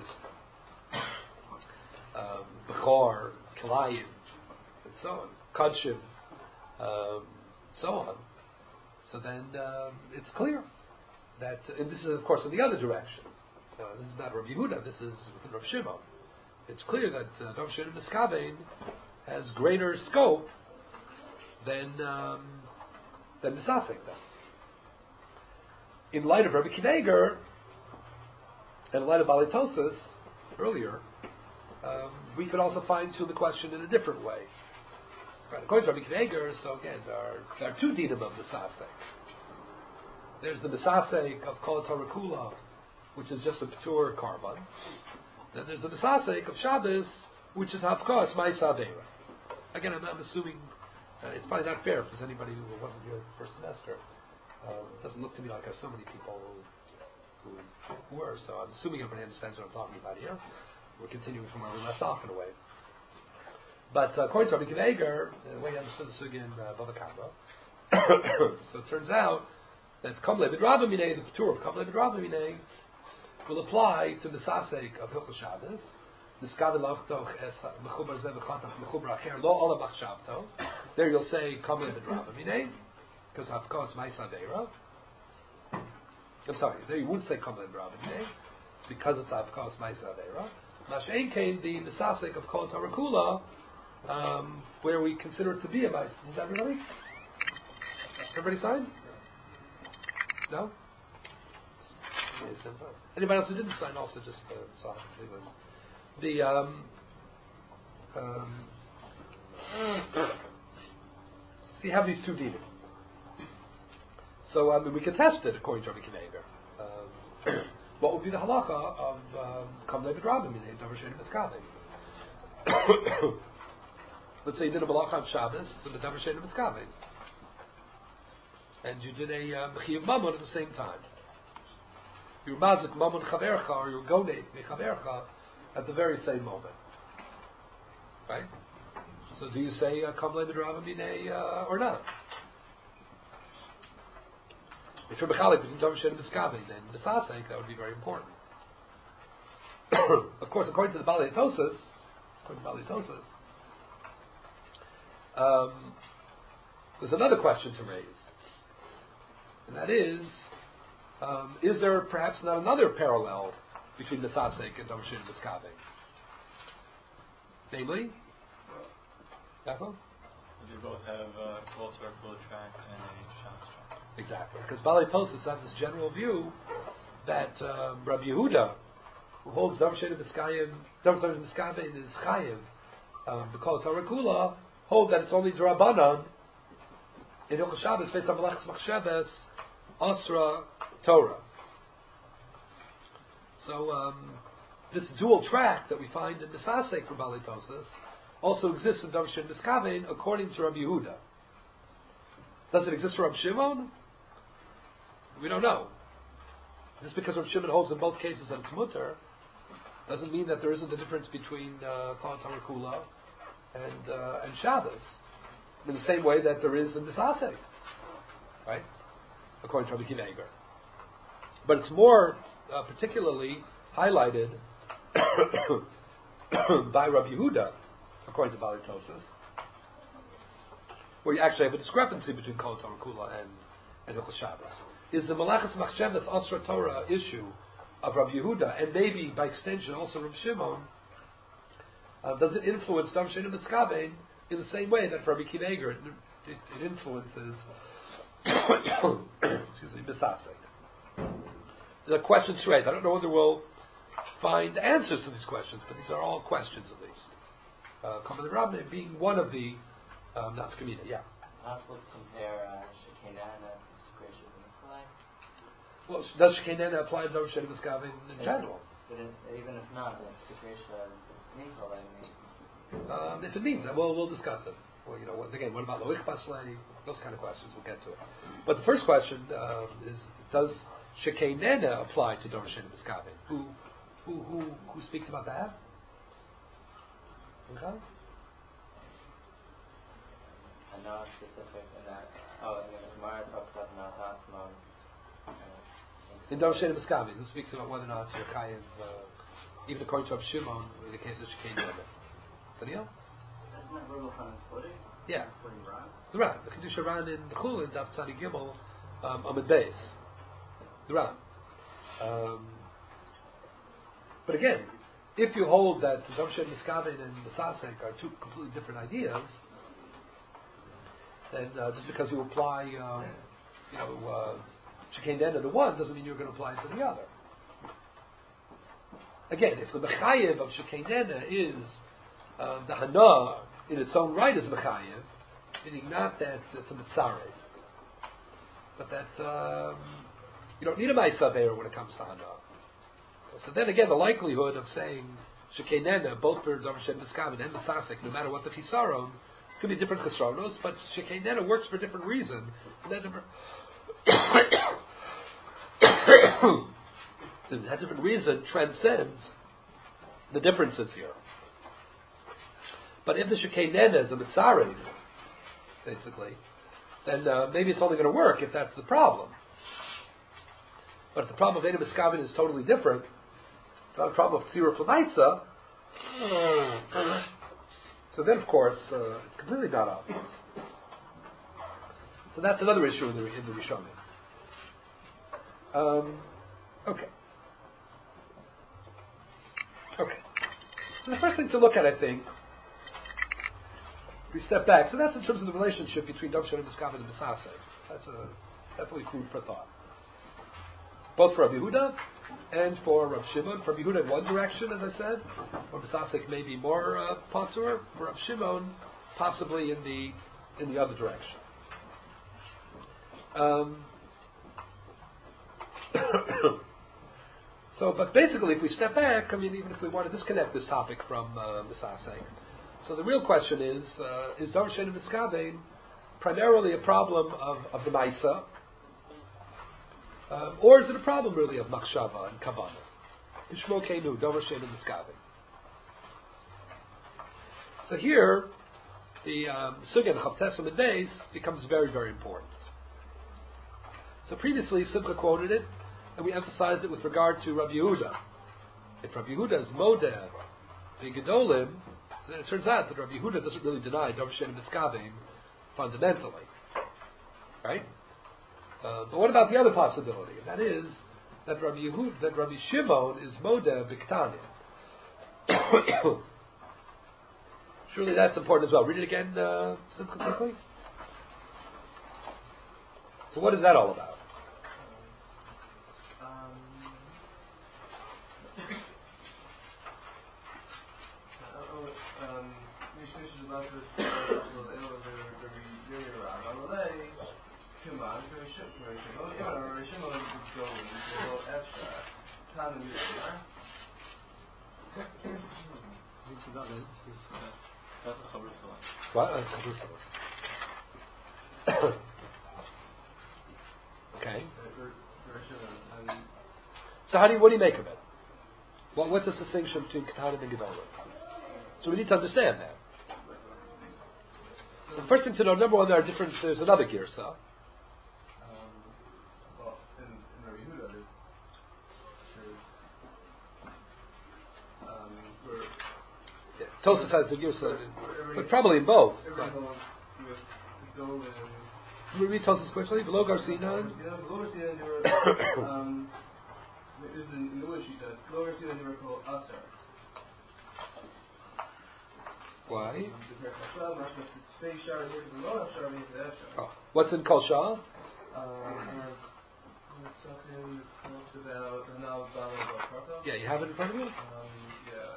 um, Bechor, Kilayim, and so on, Kodshim, um, so on. So then um, it's clear that, and this is of course in the other direction. Uh, this is not Rav Yehuda. This is within Rav Shimon. It's clear that uh, Davar she'ein miskaben has greater scope than um, than Nesasek does. In light of Rabbi Kineger and in light of Balei Tosas earlier, um, we could also fine-tune the question in a different way. Right, according to Rabbi Kineger, so again, there are, there are two dinim of Nesasek. There's the Nesasek of Kol HaTorah Kula, which is just a Patur Karban. Then there's the Nesasek of Shabbos, which is Hafkas Ma'isa Aveira. Again, I'm, I'm assuming uh, it's probably not fair if there's anybody who wasn't here the first semester. Um, it doesn't look to me like I have so many people who, who were, so I'm assuming everybody understands what I'm talking about here. We're continuing from where we left off in a way. But uh, according to Rabbi Kineger, the way he understood the sugya in uh, Bava Kama, so it turns out that Kamle B'Draba Minei, the Patur of Kamle B'Draba Minei, will apply to the Nesasek of Hilchos Shabbos. There you'll say Kamle B'Draba Minei, because of course Ma'isa Aveira. I'm sorry, there you wouldn't say Kamle B'Draba Minei, because it's of course Ma'isa Aveira. Mashein came the Nesasek of Kol HaTorah Kula, um, where we consider it to be a Ma'isa. Does everybody? Everybody sign? No? Anybody else who didn't sign also just uh, saw it. It was the um, um, So you have these two dinim. So I mean, we can test it according to Rabbi Kiva Eger. Um, what would be the halacha of Kam Levid Rabbim in Davar Shein Miskaven? Let's say you did a malacha on Shabbos, so the Davar Shein Miskaven, and you did a uh, Mechiv Mammon at the same time. You were Mazik Mammon Chavercha, or you were Gonei Mechavercha at the very same moment. Right? So do you say uh, Kam Levid Rabbim in uh, or not? If you're mechalik between Davar Shein and Miskaven, then Misasek, that would be very important. Of course, according to the Balei Tosas, according to Balei Tosas, um, there's another question to raise, and that is, um, is there perhaps not another parallel between Misasek and Davar Shein and Miskaven? Namely, Yaakov? They both have a Kol Torah Kula track and a Shabbos track. Exactly, because Balei Tosas have this general view that um, Rabbi Yehuda, who holds Davar Shein Miskaven, Davar Shein Miskaven is Chayiv, um, B'Kol Torah Kula, hold that it's only D'Rabbanan in Hilchos Shabbos based on Melechus Machshavas Asra Torah. So um, this dual track that we find in Misasek from Balei Tosas also exists in Davar Shein Miskaven according to Rabbi Yehuda. Does it exist for Rabbi Shimon? We don't know. Just because Rabbi Shimon holds in both cases that it's mutter, doesn't mean that there isn't a difference between uh, Kol Torah Kula and uh, and Shabbos, in the same way that there is in Misasek, right? According to Rabbi Kiva Eger. But it's more uh, particularly highlighted by Rabbi Yehuda, according to Balei Tosas, where you actually have a discrepancy between Kol Torah Kula and and Hilchos Shabbos. Is the Melechus Machshavas Asra Torah issue of Rabbi Yehuda, and maybe by extension also Rabbi Shimon, uh, does it influence Davar Shein Miskaven in the same way that for Rabbi Kiva Eger it, it, it influences excuse me, Misasek? There are questions to raise. I don't know whether we'll find answers to these questions, but these are all questions at least. Uh, Kam Levid Rabbim being one of the um, not community, yeah. Is it possible to compare uh, Shekinah to separation from the flag? Well, does Shekinah apply to Davar Shein Miskaven in general? But if, even if not, like separation is neutral, I mean. Um, if it means that, well, we'll discuss it. Well, you know, what, again, what about Loich Baslei? Those kind of questions, we'll get to it. But the first question um, is, does Shekinah apply to Davar Shein Miskaven? Who, who, who, who speaks about that? Okay. I know it's specific in that. Oh, I mean, the Gemara talks about Nasat Simon. In Davar Shein Miskaven, who speaks about whether or not you're Chayiv, uh, even according to Rabbi Shimon, in the case of Shekinah. Daniel? Isn't that Rabbi Chanan's footing? Yeah. Footing Ran? The Ran. The Kedusha Ran in the Chulin, Daf Tzadi Gimel, um, Amid Beis. The Ran. Um, but again, if you hold that Davar Shein Miskaven and Misasek are two completely different ideas, then uh, just because you apply, um, you know, uh, Shekinah to one doesn't mean you're going to apply it to the other. Again, if the Mechayev of Shekinah is uh, the Hana in its own right is Mechayev, meaning not that it's a Mitzarev, but that um, you don't need a Ma'asaver when it comes to Hana. So then again, the likelihood of saying Shekinah, both for Davar Shein Miskaven and Misasek, no matter what the Chisaron, could be different Chesronos, but Shekinah works for a different reason. And that different that different reason transcends the differences here. But if the Shekinah is a Mitzarev, basically, then uh, maybe it's only going to work if that's the problem. But if the problem of Eina Miskaven is totally different, it's not a problem of Tzira Flamaisa, so then of course uh, it's completely not obvious. So that's another issue in the, in the Rishonim. Um, okay. Okay. So the first thing to look at, I think, we step back. So that's in terms of the relationship between Davar Shein Miskaven and Misasek. That's a definitely food for thought. Both for Rabbi Yehuda and for Rabbi Shimon. For Rabbi Yehuda in one direction, as I said, or Misasek may be more uh, patur. For Rabbi Shimon, possibly in the in the other direction. Um, so, but basically, if we step back, I mean, even if we want to disconnect this topic from uh, Misasek, so the real question is: uh, is Darshan and Miskabein primarily a problem of, of the Maisa, um, or is it a problem really of Machshava and Kavanah? Ishmo Keinu, Darshan and Miskabein. So here, the um, Sugya Chavtesim and Beis becomes very, very important. So previously, Simcha quoted it, and we emphasized it with regard to Rabbi Yehuda. If Rabbi Yehuda is Modeh, the Gedolim, then it turns out that Rabbi Yehuda doesn't really deny Darshan and Miskabein fundamentally. Right? Uh, but what about the other possibility? And that is that Rabbi Yehuda, that Rabbi Shimon is Modeh B'Ktanim. Surely that's important as well. Read it again, uh, Simcha, quickly. So what is that all about? Um, um, That's the Chavrusa one. What? That's the Chavrusa. Okay. So how do you, what do you make of it? Well, what's the distinction between Ketanim and Gedolim? So we need to understand that. The first thing to know, number one, there are different, there's another Girsa. Um, well, in, in Rabbi Yehuda, there's, there's um, where Yeah, Tosas has the Girsa, but probably in both. everyone Right. holds with Gedolim. Can we read Tosas quickly? Below Garcinon. Below Garcinon, there were, um, there is in, in English, he said, below Garcinon, they were called Asar. Why? Oh. Oh. What's in Kol Shah? Um, something that talks about the now battle of Karka. Yeah, you have it in front of you? Um, yeah.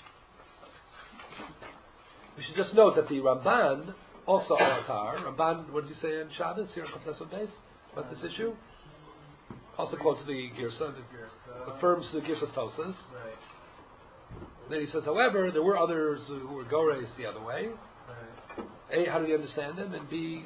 We should just note that the Ramban, also Alatar, Ramban, what does he say in Shabbos here in Koftesot Beis about this issue? Also quotes the Girsa, affirms the Girsa's Tosas. Right. Then he says, however, there were others who were Gores the other way. Right. A, how do we understand them? And B,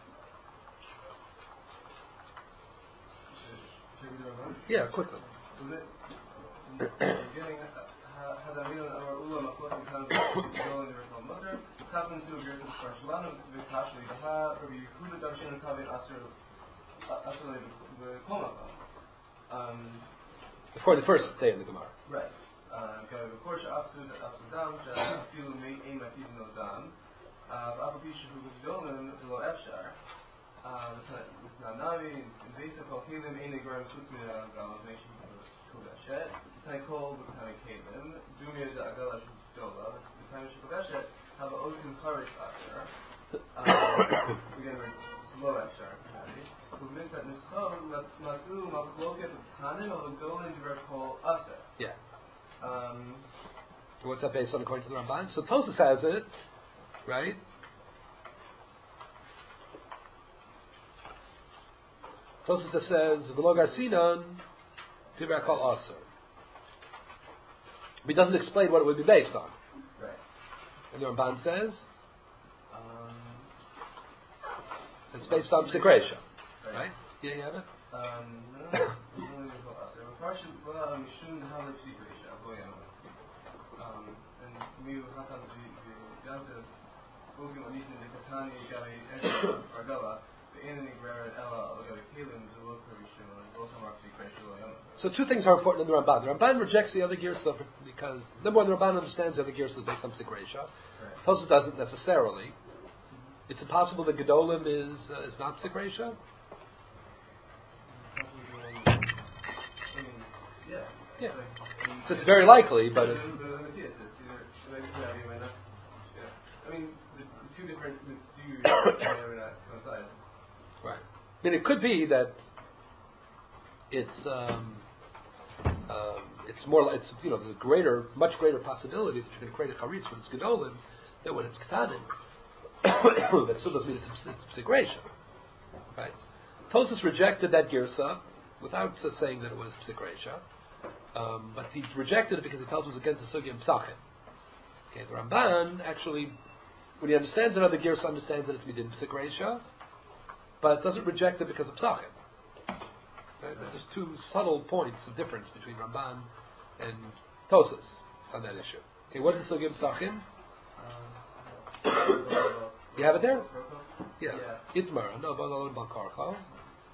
Should we do it now? yeah, quickly. Was it? In the beginning, Hadamina our Ula Maflok and Khan Zolan Yerikal Mutter, Kafin Su Gerson Farshalana, Vikashli, Baha, Rabbi Huda Darshan and Kavin Asr Asr the Komaba. Um, Before the first day of the Gemara. Right. Kavin Korsha Asr Asr Dam, Filu Mate Aim at Pizno Dam, Apapisha Huga Dolan, Below Efshar. Nanavi, invasive Kalkilim, Ain Gram Kusmina Galamation to that shed. Can I call the kind of Kalim, Junior the Agala Dola, the time of Shipakashet, have an Osim Karis after. Again, we're slow after. Who missed that Nisol, Masu, Mafloket, Tanim of a Golan direct call Aser. Yeah. Um, What's that based on according to the Ramban? So Tosas has it, right? Tosas just says, V'lo Garcinon, Tibra Kol Aser. But he doesn't explain what it would be based on. right. And the Ramban says, Um, it's based on Psikresha. Right? Yeah, you have it? Um, no, no, no, Farshi Bla Mishun Halle Psikresha, Goyam. Um, and Miu Hatam the Ganta Bogim Anishin the Katani Gali Ezra Argala, the Anani Guerra and Ella, Gali Kalim, the local Rishima, both of Mark Psikresha. So two things are important in the Ramban. The Ramban rejects the other Girsa because, number one, the Ramban understands the other Girsa based on Psikresha. Right. Tosas doesn't necessarily. Mm-hmm. It's impossible that Gedolim is uh, is not Psikresha. I mean, yeah. Yeah. Like, I mean, So it's very likely, but it's, but let me see. It's either maybe it's not, you might not. Yeah. I mean, it's two different. It's two. You may or may not coincide. right. I mean, it could be that it's um, um, it's more like it's you know there's a greater, much greater possibility that you're going to create a charitz when it's gedolim than when it's ketanim. that still doesn't mean it's, it's psik reisha. Right? Tosfos rejected that girsa without uh, saying that it was psik reisha, um, but he rejected it because he felt it was against the sugya and psachim. Okay, the Ramban actually, when he understands another girsa, understands that it's midin psik reisha, but doesn't reject it because of psachim. Right? There's two subtle points of difference between Ramban and Tosfos on that issue. Okay, what is the sugya and psachim? You have it there? Yeah. Itmar. No, Balal Balkarcha. Are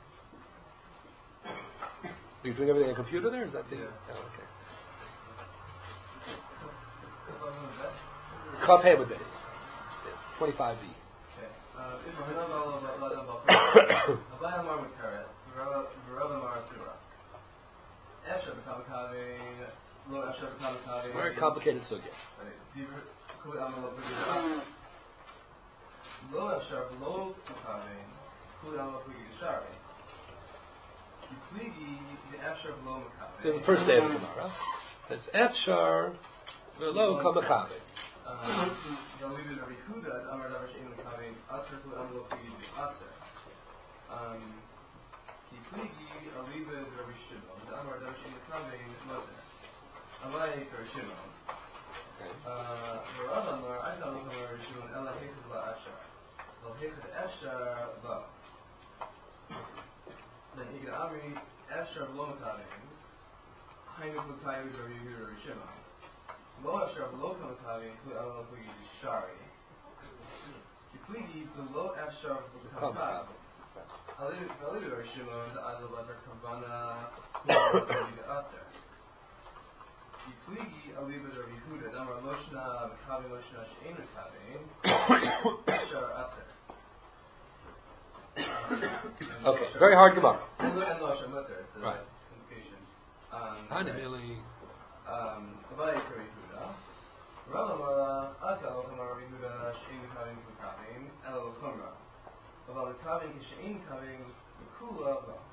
you doing everything on computer there? Is that the... Yeah. Oh, okay. Chav Hamid base. Yeah. twenty-five B. Very complicated sugya. Lo afshar v'lo mekavein, kuli al pligi d'shari. Ki pligi the afshar v'lo mekavein. This is the first day of the Gemara. It's afshar v'lo kamekavein. V'alivid Rabbi Yehuda amar davar she'en mekavein aser kuli al pligi d'aser. Ki pligi alivid Rabbi Shimon amar davar she'en mekavein moter. Amai for Shimon. V'rav amar I thought of Rabbi Shimon ela hechad la afshar. Well, hechad efshar lo. Then Igad Amri efshar lo mekavein. Hainu plutayu Rabbi Yehuda Rabbi Shimon. Lo efshar lo kamekavein kli ala pligi d'shari. Ki pligi to lo efshar kamekavein. Alidu Rabbi Shimon adal latar kavana kli ala pligi d'aser. Ki pligi alidu Rabbi Yehuda damar loshna mekavein loshna she'en mekavein efshar aser. Okay, very hard Gemara. And lo and lo asher mutter is the Right. implication. Kind of really. Um, Abaye for Yehuda. Rav Amar Akal Amar Rabbi Yehuda she'en mekavein mekavein elo chumra. Aval mekavein she'en mekavein mekula lo.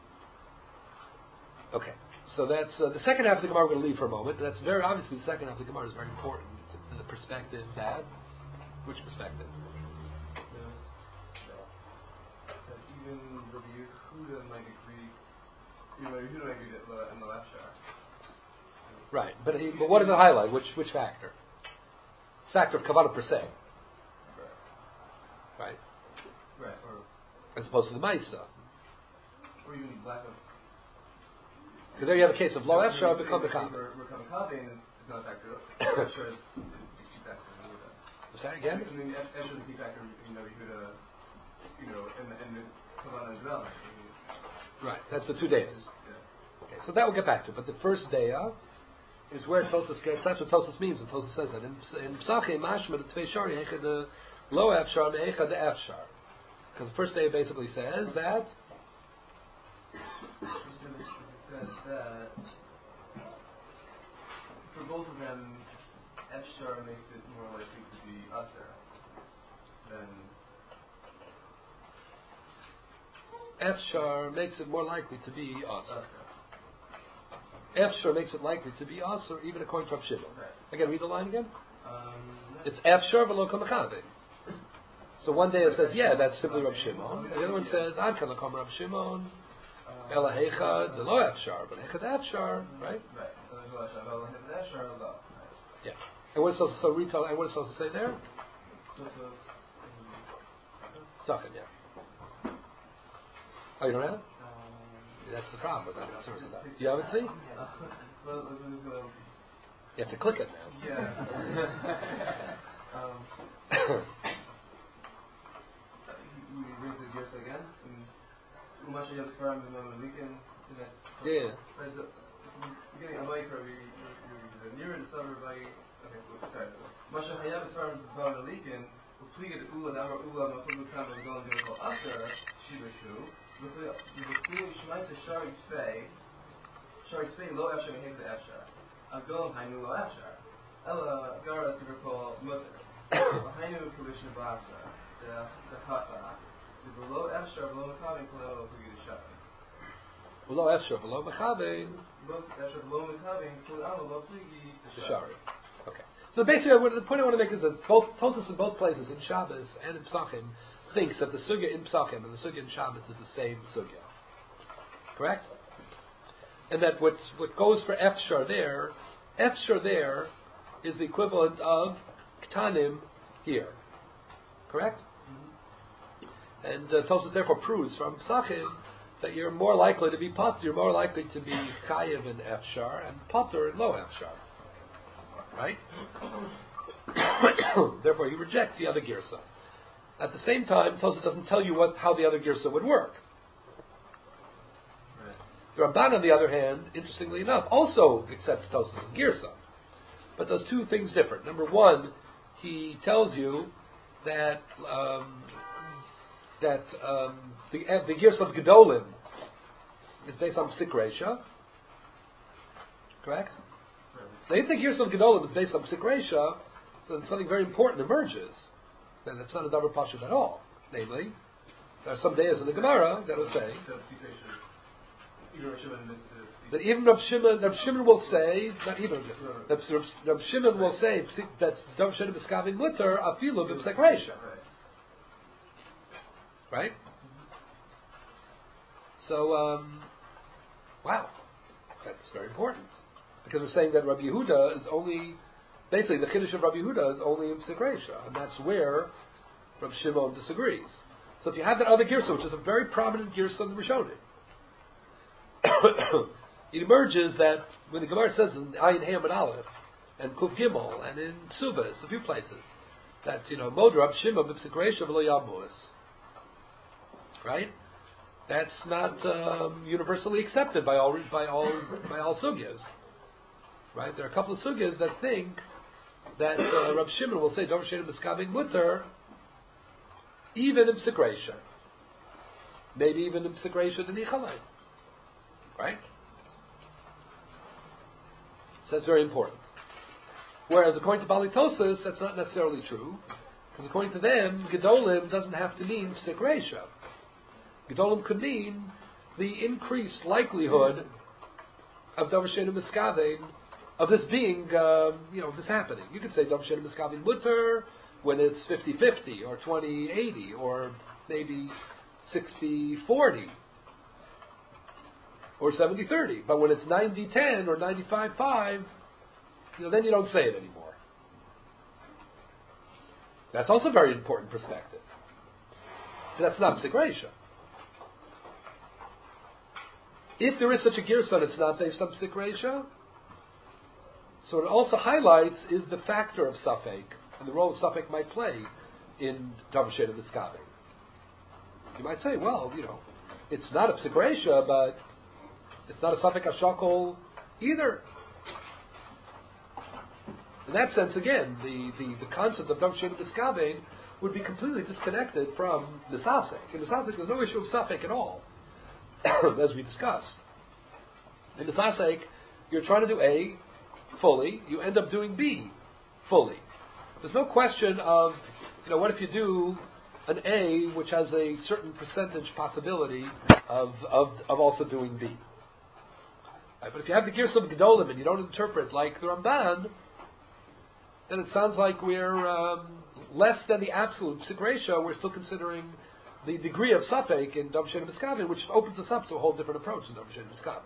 Okay, so that's uh, the second half of the Gemara we're going to leave for a moment. That's very obviously the second half of the Gemara is very important to, to the perspective that. Which perspective? That even Rabbi Yehuda might agree. You know, Yehuda might agree that in the left shar. Right, but he, but what does it highlight? Which which factor? Factor of kavanah per se, Right. right? Right. Or As opposed to the ma'isa. or even lack of. Because there you have a case of lo efshar become mekavein. We're mekavein. It's not a factor. Efshar is is the key factor in Yehuda. Was that again? I mean, Efshar is the key factor. You know, Yehuda. You know, and and the kavanah as well. Right, that's the two days. Yeah. Okay, so that we'll get back to. But the first day uh, is where Tosfos gets. That's what Tosfos means when Tosfos says that in in Psachim mashma the tvei shari hechad the lo efshar mehechad the efshar. Because the first day basically says that. It says that for both of them, Efshar makes it more likely to be Aser than. Efshar makes it more likely to be us. Aser. Efshar makes it likely to be us, or even according to Rav Shimon. Right. Again, read the line again. Um, It's Efshar v'lo kamekavein. So one day it says, yeah, that's simply Rav Shimon. And the other one says, Ad kan lakom Rav Shimon, ela heichad, the lo Efshar, but heichad Efshar, right? Right. And there's lo Efshar, but lo Efshar, lo. Right. Yeah. And what is supposed to, so retell, and what is supposed to say there? So, so, Tzachim, yeah. Oh, you don't have it? um, That's the problem with that. It's sort of that. You have it, see? uh, well, let's go. You have to click it now. Yeah. um, we read the verse again. Umasha Yom Sfarim B'Mam Likin. Yeah. Right, so, beginning of Vayikra, we the nearer the suburb by. Okay, we'll start. Masha Hayab Sfarim B'Mam Likin. Upliget Ula Damar Ula Mafud Mukam B'Golan B'Yokol Aser Shibashu. V'Chuli Shmaita Shari Sfei. Shari Sfei Lo Efshar Mehek Efshar. Agdol Hainu Lo Efshar. Ella Gara Siverkol Mutter. Hainu Kalishna Basra. The Hafa. The below Efshar below Makavein Kulelo Pugid Shari. Below Efshar, below Mechavein. Below Efshar below Makavein Kulelo Pugid Shari. Okay. So basically, what, the point I want to make is that both Tosfos in both places, in Shabbos and in Pesachim, thinks that the sugya in Pesachim and the sugya in Shabbos is the same sugya. Correct? And that what's, what goes for Efshar there, Efshar there is the equivalent of Ktanim here. Correct? Mm-hmm. And uh, Tosfos therefore proves from Pesachim that you're more likely to be Potter, you're more likely to be Chayiv in Efshar and Potter in Lo Efshar. Right? Therefore, he rejects the other girsa. At the same time, Tosfos doesn't tell you what how the other girsa would work. Right. The Ramban, on the other hand, interestingly enough, also accepts Tosfos' girsa, but does two things different. Number one, he tells you that um, that um, the the girsa of Gedolim is based on Psik Reisha. Correct? Now, if the Girsa of Gedolim is based on Psik Reisha, so something very important emerges. Then it's not a Davar Pashut at all. Namely, there are some days in the Gemara that will say that even Rab Shimon, Rab Shimon will say, not even Rab, Rab Shimon will say that Davar Sheni B'Skavin Mutter Afilu B'Psik Reisha. Right? So, um, wow, that's very important. Because we're saying that Rabbi Yehuda is only, basically the Chiddush of Rabbi Yehuda is only in Psik Reisha, and that's where Rabbi Shimon disagrees. So if you have that other Girsa, which is a very prominent Girsa in the Rishonim, it emerges that when the Gemara says in Ayin Hey and Aleph, and Kuf Gimel, and in Subas, a few places, that, you know, Mod Rabbi Shimon B'Psik Reisha V'lo Yamus, right? That's not um, universally accepted by all by all by all sugyas. Right? There are a couple of sugyas that think that uh, Rab Shimon will say Davar Sheni B'Skavin Mutter even in Psik Reisha. Maybe even in Psik Reisha D'Nichalei. Right? So that's very important. Whereas according to Bali Tosfos, that's not necessarily true. Because according to them, Gedolim doesn't have to mean Psik Reisha. Gedolim could mean the increased likelihood of Davar Sheni B'Skavin, of this being, um, you know, this happening. You could say Davar Sheni B'Skavin Mutter when it's fifty-fifty, or twenty eighty, or maybe sixty forty, or seventy thirty. But when it's ninety ten, or ninety-five five, you know, then you don't say it anymore. That's also a very important perspective. But that's not Psik Reisha. If there is such a girsa and it's not based on Psik Reisha, so it also highlights is the factor of Safek, and the role Safek might play in Davar Sheni B'Skavin. You might say, well, you know, it's not a Psik Reisha, but it's not a Safek HaShakol either. In that sense, again, the, the, the concept of Davar Sheni B'Skavin would be completely disconnected from Nisasek. In Nisasek, there's no issue of Safek at all, as we discussed. In Nisasek, you're trying to do A fully, you end up doing B fully. There's no question of, you know, what if you do an A which has a certain percentage possibility of of, of also doing B. Right? But if you have the Girsa of Gedolim and you don't interpret like the Ramban, then it sounds like we're um, less than the absolute Psik Reisha. We're still considering the degree of Safek in Davar Sheni B'Skavin, which opens us up to a whole different approach in Davar Sheni B'Skavin.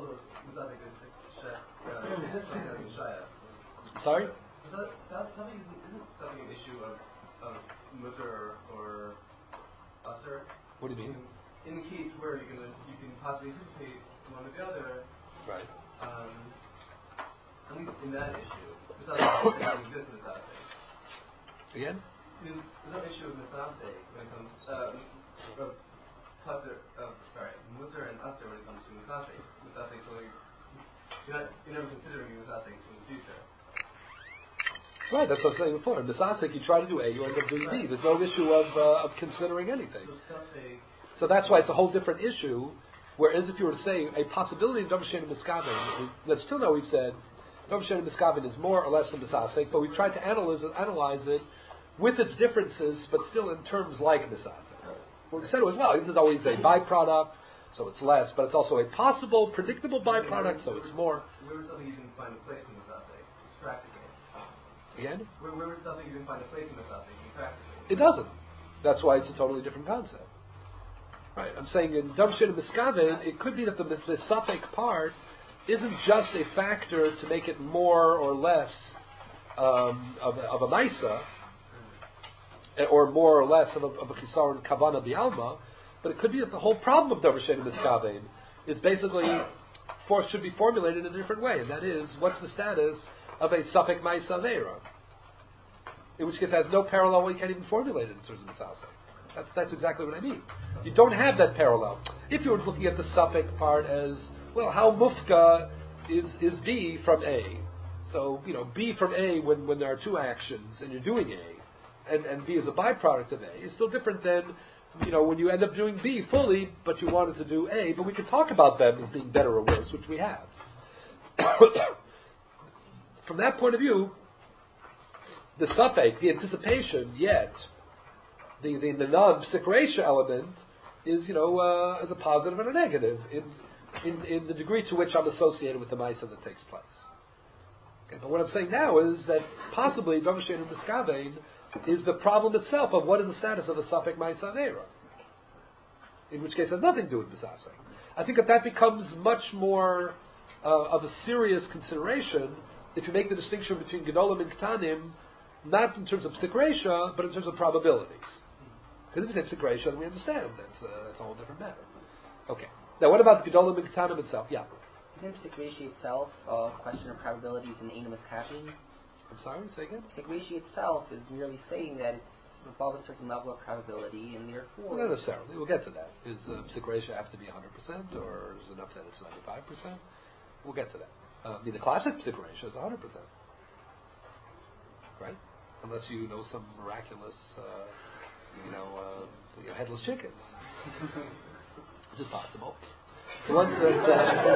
Sorry? Something isn't something an issue of, of mutter or usher. What do you mean? In, in the case where you can you can possibly anticipate one or the other. Right. Um, at least in that issue, it's not like it doesn't exist in Misasek. Again? There's, there's no issue with Misasek when it comes um, of putter, of sorry, mutter and usher when it comes to Misasek. Misasek is only You're, not, you're never considering Misasek in the future. Right, that's what I was saying before. In Misasek, you try to do A, you end up doing B. There's no issue of uh, of considering anything. So, Safek, so that's why it's a whole different issue. Whereas if you were to say a possibility of Davar Sheni B'Skavin, let's still know we've said Davar Sheni B'Skavin is more or less than Misasek, but we've tried to analyze it, analyze it with its differences, but still in terms like Misasek. What we said was, well, this is always a byproduct, so it's less, but it's also a possible, predictable byproduct, so it's more. Where was something you can find a place in Misasek? It's practically. Again? Where, where was something you didn't find a place in the Sasek in practice? It doesn't. That's why it's a totally different concept. Right. I'm saying in Damshin and Miskaven, it could be that the, the Safek part isn't just a factor to make it more or less um, of, a, of a Maisa, or more or less of a, of a Chisaron Kavana Bialma, but it could be that the whole problem of Damshin and Miskaven is basically for, should be formulated in a different way, and that is, what's the status of a Safek Maisa Veira? In which case it has no parallel, well, you can't even formulate it in terms of Misasek. That's, that's exactly what I mean. You don't have that parallel. If you were looking at the Safek part as, well, how Mufka is is B from A. So, you know, B from A when, when there are two actions and you're doing A, and, and B is a byproduct of A, is still different than, you know, when you end up doing B fully, but you wanted to do A, but we can talk about them as being better or worse, which we have. From that point of view, the Safek, the anticipation, yet, the, the, the non-psikresha element is, you know, uh, is a positive and a negative in, in, in the degree to which I'm associated with the Maisa that takes place. Okay, but what I'm saying now is that possibly Damshin and Miskavein is the problem itself of what is the status of a Safek Maisa Neira. In which case it has nothing to do with Misasek. I think that that becomes much more uh, of a serious consideration if you make the distinction between Gedolim and Ktanim, not in terms of psikresha, but in terms of probabilities. Because if you say psikresha, then we understand. That's, uh, that's a whole different matter. Okay. Now what about Gedolim and Ktanim itself? Yeah. Isn't psikresha itself a question of probabilities and Einamus Kapping? I'm sorry, say again? Psikresha itself is merely saying that it's above a certain level of probability, and therefore... Well, not necessarily. We'll get to that. Is uh, psikresha have to be one hundred percent, or is it enough that it's ninety-five percent? We'll get to that. Uh, I mean, the classic psikresha is one hundred percent. Right? Unless you know some miraculous, uh, you know, uh, you know, headless chickens. Which is possible. The ones that,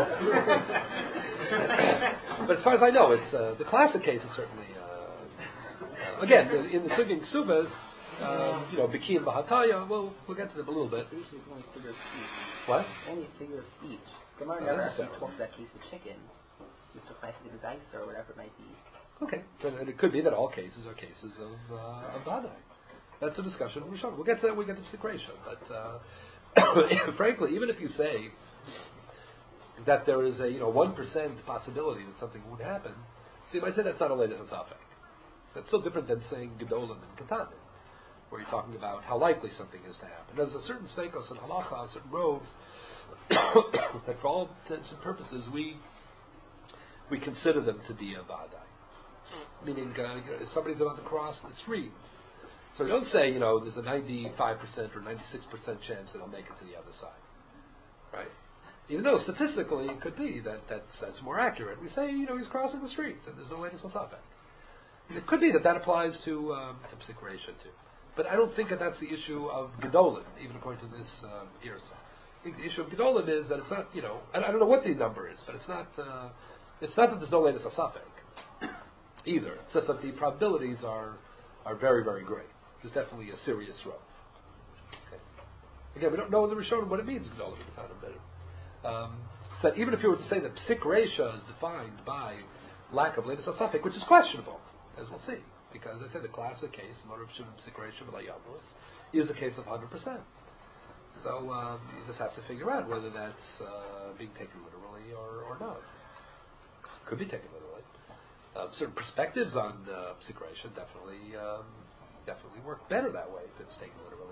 uh, but as far as I know, it's uh, the classic case is certainly uh, uh, again in the Suging Subas, um, you know, Biki and Bahataya. We'll we'll get to them a little bit. Psikresha is only a figure of speech. What? Only a figure of speech. Gemara Not never actually necessarily. talks that case with chicken. It's just a classic exercise or whatever it might be. Okay, and, and it could be that all cases are cases of uh, of Badai. That's a discussion we're showing. We'll get to that when we get to psikresha. But uh, frankly, even if you say that there is a you know one percent possibility that something would happen, so you might say that's not a latest asafek. That's still different than saying gedolim and katanim, where you're talking about how likely something is to happen. There's a certain steikos and halacha, certain roves that for all intents and purposes we we consider them to be a badai. Meaning, uh, you know, if somebody's about to cross the street, so we don't say, you know, there's a ninety-five percent or ninety-six percent chance that I'll make it to the other side, right? Even though statistically it could be that that's, that's more accurate. We say, you know, he's crossing the street, and there's no way to Sasafek. It could be that that applies to um, to psikresha too. But I don't think that that's the issue of Gedolim, even according to this um, Irsa. I think the issue of Gedolim is that it's not, you know, I, I don't know what the number is, but it's not, uh, it's not that there's no latest Sasafek either. It's just that the probabilities are are very, very great. There's definitely a serious role. Okay. Again, we don't know in the Rishonim what it means, Gedolim Ketanim. Um, so that even if you were to say that psikresha is defined by lack of latest Sasafek, which is questionable, as we'll see, because I say the classic case, Morav Shimon psikresha v'layavos, is the case of one hundred percent. So um, you just have to figure out whether that's uh, being taken literally or, or not. Could be taken literally. Uh, certain perspectives on uh, psikresha definitely um, definitely work better that way if it's taken literally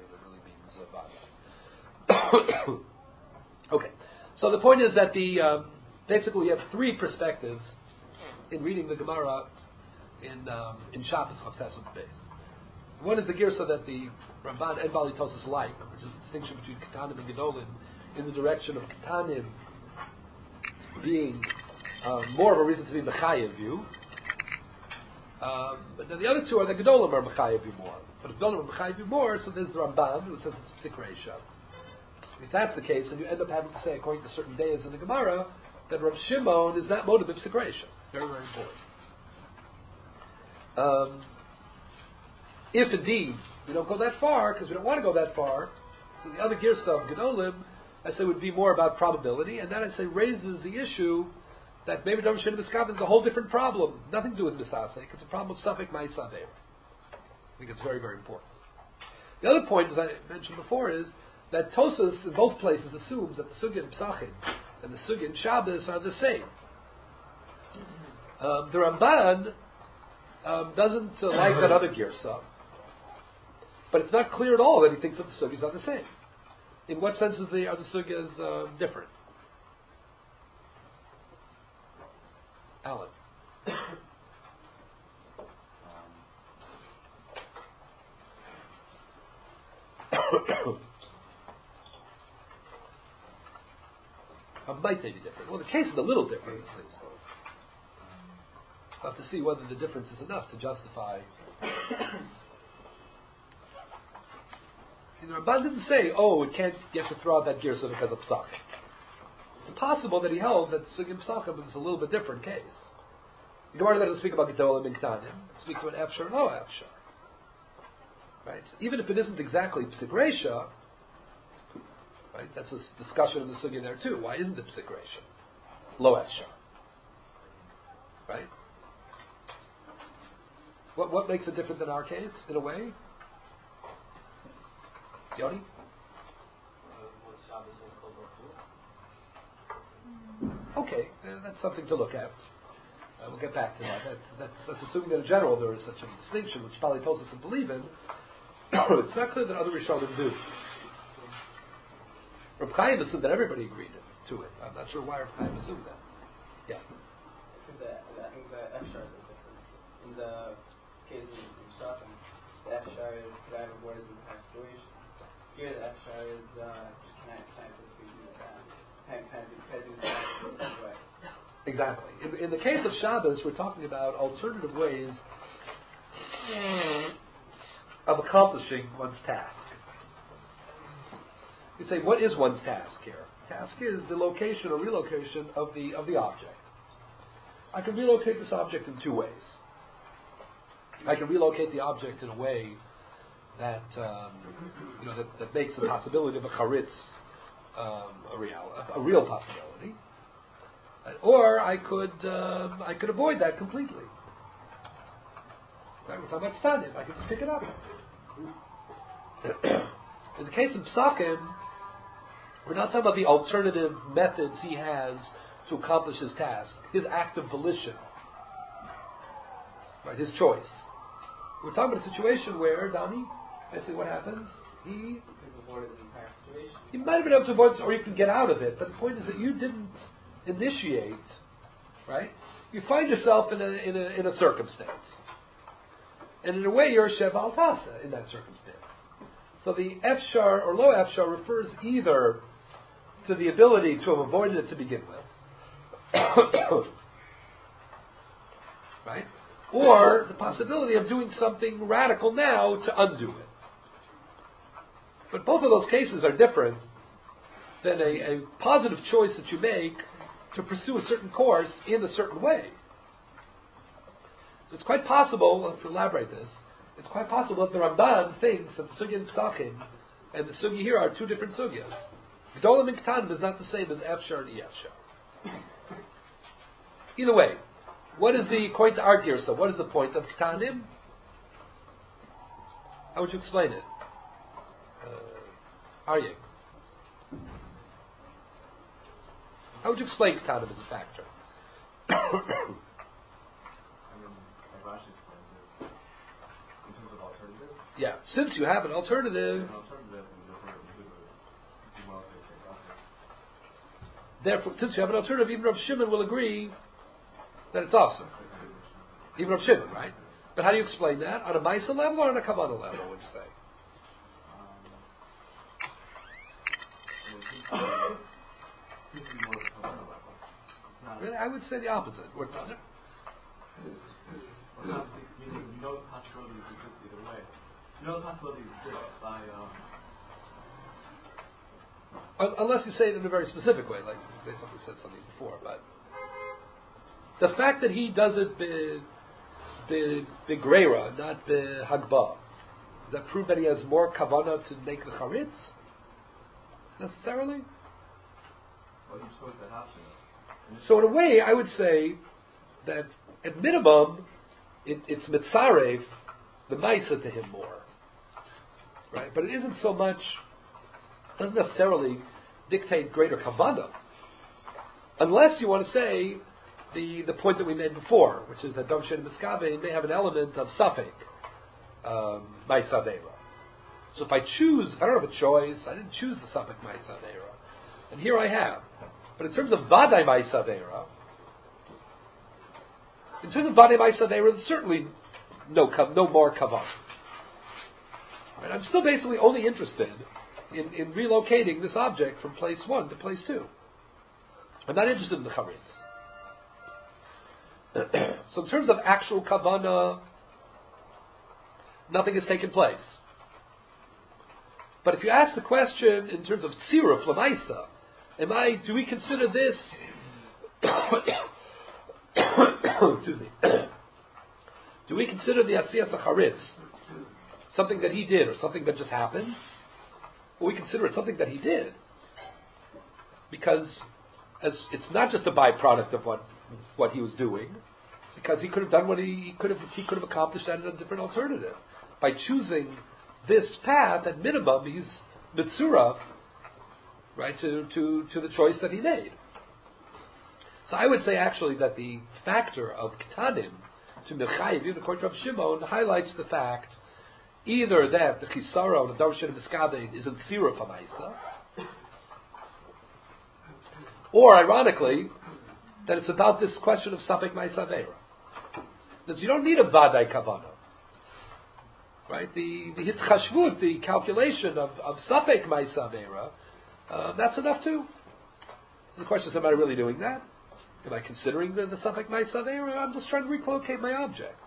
than it really means uh, bad. Okay, so the point is that the um, basically we have three perspectives in reading the Gemara in um, in Shabbos Chaftes base. One is the girsa that the Ramban and Bali Tosas like, which is the distinction between Ketanim and Gedolim, in the direction of Ketanim being uh, more of a reason to be Mechayev view. Um, but then the other two are the Gedolim are Mechayev view more. But if Gedolim are Mechayev view more, so there's the Ramban who says it's psikresha. If that's the case, then you end up having to say, according to certain days in the Gemara, that Rav Shimon is not motive of psikresha. Very, very important. Um, if indeed we don't go that far, because we don't want to go that far, so the other girsa of Gedolim, I say, would be more about probability, and that I say raises the issue that maybe Davar Shein Miskaven is a whole different problem. Nothing to do with Misasek. It's a problem of Safek Ma'isa Aver. I think it's very, very important. The other point, as I mentioned before, is that Tosas in both places assumes that the Sugya in Psachim and the Sugya in Shabbos are the same. Um, the Ramban um, doesn't uh, like that other Girsa, but it's not clear at all that he thinks that the Sugyas are the same. In what sense is the, are the Sugyas uh, different? Alan. How might they be different? Well, the case is a little different, at least. We'll have to see whether the difference is enough to justify. The Ramban didn't say, oh, it can't get to throw out that girsa because of psach. It's possible that he held that Sugim Psachim is a little bit different case. The Gemara doesn't speak about Gedolim and Ktanim. It speaks about Efshar and Lo Efshar. Right? So even if it isn't exactly Psik Reisha, right? That's a discussion in the Sugya there too. Why isn't it Psik Reisha? Lo Efshar. Right? What what makes it different than our case, in a way? Yoni? Okay, uh, that's something to look at. Uh, we'll get back to that. That's, that's, that's assuming that in general there is such a distinction, which Pali tells us to believe in. It's not clear that other Rishonim do. Reb Chaim assumed that everybody agreed to it. I'm not sure why Reb Chaim assumed that. Yeah. I think the, I think the Efshar is different. In the case of Shafin, the Efshar is could I have avoided in the past situation? Here the Efshar is uh, can I can I physically do this? Can, can, I, can I do this in way? Exactly. In, in the case of Shabbos, we're talking about alternative ways of accomplishing one's task. You say, what is one's task here? Task is the location or relocation of the of the object. I can relocate this object in two ways. I can relocate the object in a way that um, you know that, that makes the possibility of a charitz um, a real a, a real possibility. Or I could um, I could avoid that completely. Right? We're talking about Stanim. I could just pick it up. In the case of Psachim, we're not talking about the alternative methods he has to accomplish his task, his act of volition, right? His choice. We're talking about a situation where, Donnie, basically what happens? He he might have been able to avoid this, or you can get out of it. But the point is that you didn't initiate, right? You find yourself in a in a in a circumstance, and in a way you're a sheval tasa in that circumstance. So the efshar or lo efshar refers either to the ability to have avoided it to begin with, right, or the possibility of doing something radical now to undo it. But both of those cases are different than a, a positive choice that you make to pursue a certain course in a certain way. So it's quite possible, to elaborate this, it's quite possible that the Ramban thinks that the Sugya in Psachim and the Sugya here are two different Sugyas. Gdolim and Ktanim is not the same as Efshar and Efshar. Either way, what is the point to our Girsa? What is the point of Ktanim? How would you explain it? Uh, Aryeh. How would you explain Ktanim as a factor? I mean, as Rashi explains it, in terms of alternatives. Yeah, since you have an alternative. An alternative, and therefore you could do well to say something. Therefore, since you have an alternative, even Rav Shimon will agree that it's awesome. Even Rav Shimon, right? But how do you explain that? On a Maisa level or on a Kavanah level, would you say? Um, seems to be more of a Kavanah level. It's not. Really, I would say the opposite. What's Well, it's obviously, meaning you know the possibilities exist either way. You know the possibilities exist by, um, Un- unless you say it in a very specific way, like say somebody said something before. But the fact that he does it be be begreira, not be hagba, does that prove that he has more kavanah to make the charitz? Necessarily? well, you chose that option. So in a way, I would say that at minimum, it, it's mitzarev, the maisa to him more, right? But it isn't so much, doesn't necessarily dictate greater kavanah, unless you want to say the the point that we made before, which is that Dam Shein Miskaven may have an element of safek, um, maisa veira. So if I choose, if I don't have a choice, I didn't choose the safek maisa veira, and here I have. But in terms of Vadai Maisa Veira, in terms of Vadai Maisa Veira, there's certainly no no more Kavan. Right? I'm still basically only interested in, in relocating this object from place one to place two. I'm not interested in the Charitz. So in terms of actual Kavana, nothing has taken place. But if you ask the question in terms of Tziruf Lamaisa, Am I? Do we consider this? Excuse me. Do we consider the Asiyas Charitz something that he did or something that just happened? Or we consider it something that he did because as it's not just a byproduct of what what he was doing, because he could have done what he, he could have he could have accomplished that in a different alternative by choosing this path. At minimum, he's mitzura. Right, to, to, to the choice that he made. So I would say actually that the factor of Ketanim to Mechayiv, even according to Rav Shimon, highlights the fact either that the Chisara and the Dam Shein Miskaven is in Tzira Famaisa, or ironically, that it's about this question of Safek Maisa Veira. Because you don't need a Vadai Kavana. Right? The, the Hitchashvut, the calculation of, of Safek Maisa Veira, Uh, that's enough too. So the question is, am I really doing that? Am I considering the, the Safek Maisa there, or I'm just trying to relocate my object?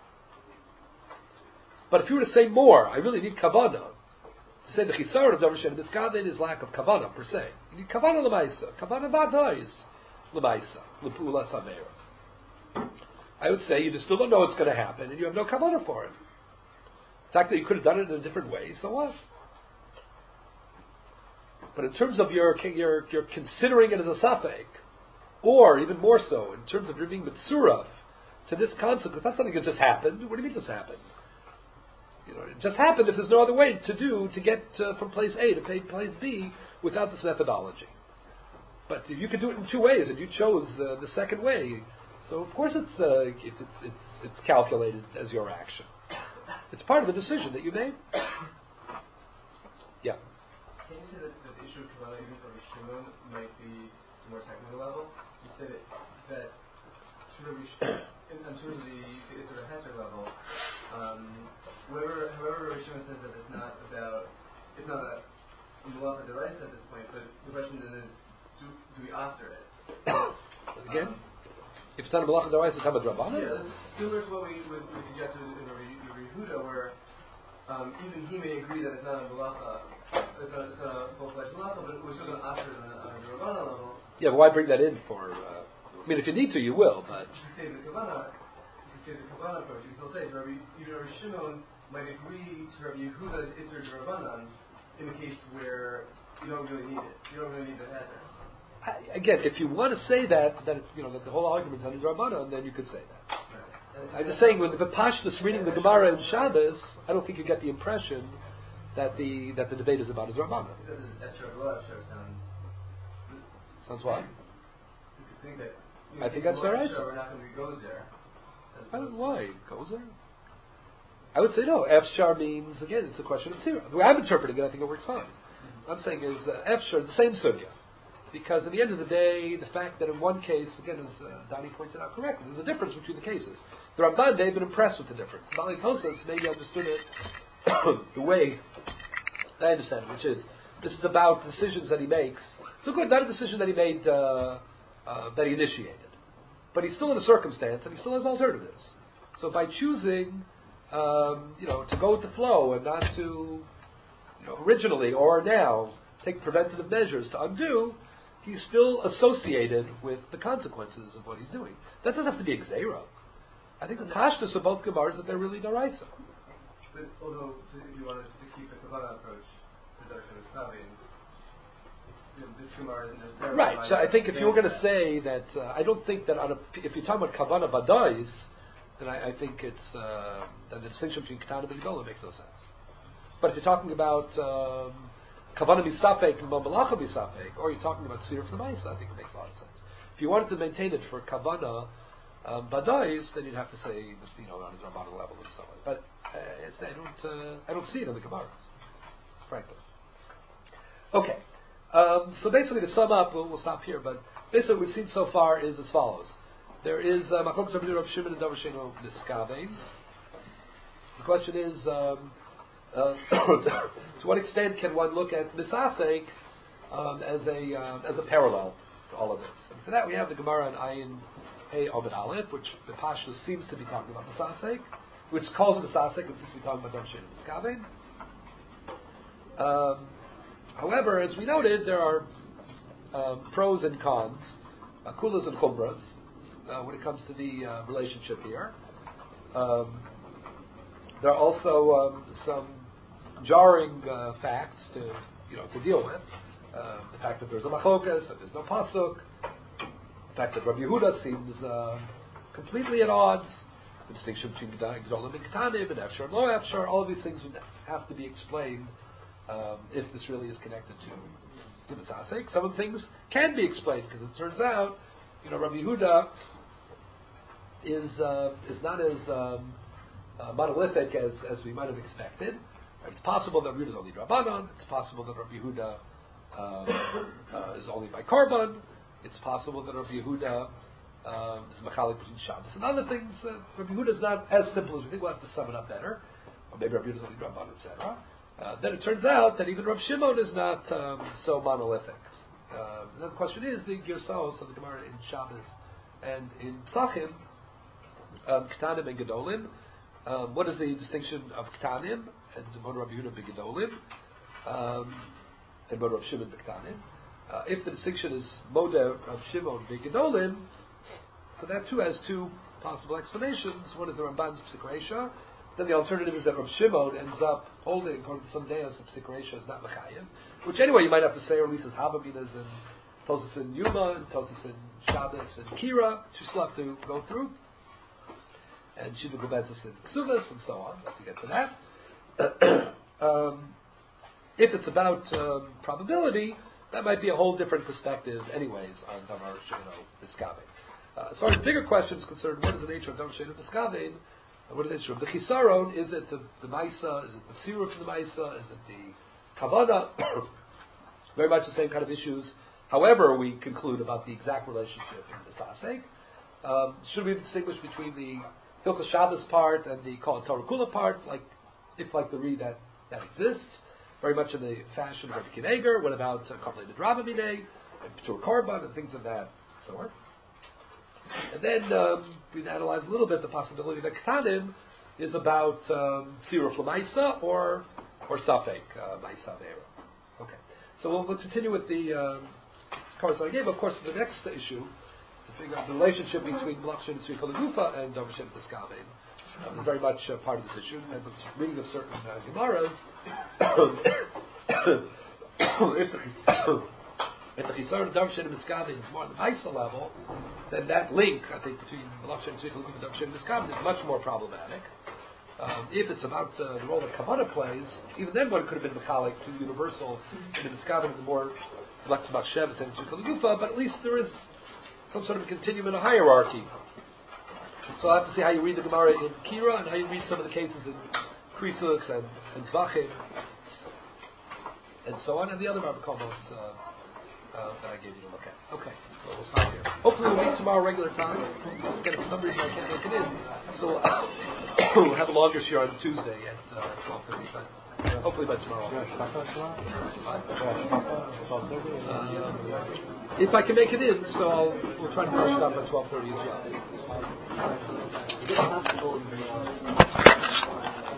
But if you were to say more, I really need Kavanah. To say the Chisar of Dam Shein Miskaven is lack of Kavanah per se. You need Kavanah L'maisa. Kavanah Vadais L'maisa. L'pula Saveira. I would say you just still don't know what's going to happen, and you have no Kavanah for it. The fact that you could have done it in a different way, so what? But in terms of your, your, you're considering it as a safek, or even more so, in terms of your being mitzuraf to this consequence, that's something that just happened. What do you mean just happened? You know, it just happened if there's no other way to do to get uh, from place A to place B without this methodology. But if you could do it in two ways, and you chose the, the second way, so of course it's, uh, it's it's it's it's calculated as your action. It's part of the decision that you made. Yeah. Can you say that, that the issue of Kavanah, even for Shimon, might be more technical level? You said it, that sort of in, in terms of the, the Isra Heter level, um, whoever, however Shimon says that it's not about, it's not a Malacha Deraisa at this point, but the question then is, do, do we author it? Again? Um, if it's not a Malacha Deraisa, it's not a Drabanan? Yeah, similar to what we, we, we suggested in Yehuda, where um, even he may agree that it's not a Malacha. It's not, it's not a full-fledged malacha, but we're still going to ask it on a, on a Rabbana level. Yeah, but why bring that in for... Uh, I mean, if you need to, you will, but... To say the Kavanah, to say the Kavanah approach, you still say, so Rabbi, even Rabbi Shimon might agree to Rabbi Yehuda's Isser Rabbanan in the case where you don't really need it. You don't really need the heter. I, again, if you want to say that, that it's, you know, that the whole argument is under Rabbanan, then you could say that. Right. I'm just saying, with the Pashtus reading the Gemara in Shabbos, I don't think you get the impression that the that the debate is about his Rabbanan. You said that Efshar Below Efshar sounds... Sounds what? You could think that... You know, I think that's below right. Efshar, we're not going to be goes there. I don't know why. Goes there? I would say no. Efshar means, again, it's a question of Tzira. The way I'm interpreting it, I think it works fine. What I'm saying is, uh, Efshar, the same sugya. Because at the end of the day, the fact that in one case, again, as uh, Donnie pointed out correctly, there's a difference between the cases. The Ramban, they've been impressed with the difference. Bali Tosas maybe understood it the way I understand it, which is, this is about decisions that he makes. So good, not a decision that he made, uh, uh, that he initiated. But he's still in a circumstance, and he still has alternatives. So by choosing, um, you know, to go with the flow and not to, you know, originally or now take preventative measures to undo, he's still associated with the consequences of what he's doing. That doesn't have to be Xera. I think the pashtus of both Gemaras is that they're really Daraisa. But although, so if you wanted to keep a Kabbalah approach to Darshan Estavim, you know, this Gemara isn't necessarily Right. So I think if you were going to that. say that, uh, I don't think that on a, if you're talking about Kavanah Badais, then I, I think it's, uh, then the distinction between Ketanim and Gedolim makes no sense. But if you're talking about um, Kavanah Misafek and Malacha Misafek, or you're talking about Sirah for the Maisa, I think it makes a lot of sense. If you wanted to maintain it for Kavanah um, Badais, then you'd have to say, that, you know, on a Rabbanan level and so on. But uh, it's, I don't, uh, I don't see it in the Gemaras, frankly. Okay. Um, so basically, to sum up, we'll, we'll stop here. But basically, what we've seen so far is as follows: there is Machlokes Rabbi Rav Shimon and Davar Sheino Niskavein. The question is, um, uh, to what extent can one look at Misasek um, as a um, as a parallel to all of this? And for that, we have the Gemara on Ayin Hey Amud Aleph, which the Pashtus seems to be talking about Misasek, which calls it Misasek, and seems to be talking about Davar Sheino Niskavein. Um, However, as we noted, there are um, pros and cons, uh, kulas and chumras, uh, when it comes to the uh, relationship here. Um, there are also um, some jarring uh, facts to, you know, to deal with. Uh, the fact that there's a machlokas, that there's no pasuk, the fact that Rabbi Yehuda seems uh, completely at odds, the distinction between Gedolim and Ketanim, and Efshar and Lo Efshar, all of these things would have to be explained. Um, if this really is connected to to Misasek. Some of the things can be explained because it turns out, you know, Rabbi Yehuda is uh, is not as um, uh, monolithic as, as we might have expected. Right? It's possible that Rabbi Yehuda is only Rabbanon. It's possible that Rabbi Yehuda uh, uh, is only by Korban. It's possible that Rabbi Yehuda um, is Machalik between Shabbos and other things. Uh, Rabbi Yehuda is not as simple as we think. We'll have to sum it up better. Or maybe Rabbi Yehuda is only Rabbanon, et cetera. Uh, then it turns out that even Rav Shimon is not um, so monolithic. Uh, and then the question is, the Girsaos of the Gemara in Shabbos and in Psachim, um, Ketanim and Gedolim, um, what is the distinction of Ketanim and Mod Rabbi Yehuda beGedolim, um, and Mod Rav Shimon beKetanim? Uh, if the distinction is Mod Rav Shimon beGedolim, so that too has two possible explanations. One is the Ramban's Psik Reisha. Then the alternative is that Rav Shimon ends up holding, according to some deas, that Psik Reisha is not Mechayim, which anyway you might have to say, or at least as Havaminas and Tosis in Yuma, and Tosis in Shabbos and Kira, which you still have to go through, and Shiva Gobetzis in Ksuvas, and so on, to get to that. um, if it's about um, probability, that might be a whole different perspective anyways on Davar Sheino Niskavein. Uh, as far as the bigger question is concerned, what is the nature of Davar Sheino Niskavein? What is the nature of the chisaron? Is it the, the maisa? Is it the tziruf from the maisa? Is it the kavana? Very much the same kind of issues. However, we conclude about the exact relationship in the sasek. Um, should we distinguish between the Hilchos Shabbos part and the Kol Torah Kula part? Like, if like the read that that exists, very much in the fashion of Rabbi Kineger. What about Kablei Midraba Minei and Ptur Korban and things of that sort? And then um, we analyze a little bit the possibility that Ketanim is about um, Siruf L'Maisa or or Safek uh, Maisa Vera. Okay, so we'll, we'll continue with the um, course I gave. Of course, the next issue to figure out the relationship between Malach and Tzricha L'Gufa and Davar Sheino Niskavein um, is very much uh, part of this issue. As it's reading of certain uh, Gemaras, if the If the Chisar of Davar Sheino Niskavein is more on the Maisa level, then that link, I think, between Malach and Tzricha L'Gufa and Davar Sheino Niskavein is much more problematic. Um, if it's about uh, the role that Kavanah plays, even then one could have been Mechalik to the universal and the Niskavein and the more Malach about Shevis and Tzricha L'Gufa, but at least there is some sort of a continuum in a hierarchy. So I'll have to see how you read the Gemara in Kira and how you read some of the cases in Krisus and, and Zvachim and so on, and the other Marbakomos uh, Uh, that I gave you to look at. Okay, so we'll stop here. Hopefully we'll meet tomorrow regular time. Again, for some reason I can't make it in, so uh, we'll have a longer show on Tuesday at uh, twelve thirty. But uh, hopefully by tomorrow. Uh, if I can make it in, so I'll, we'll try to finish it up at twelve thirty as well.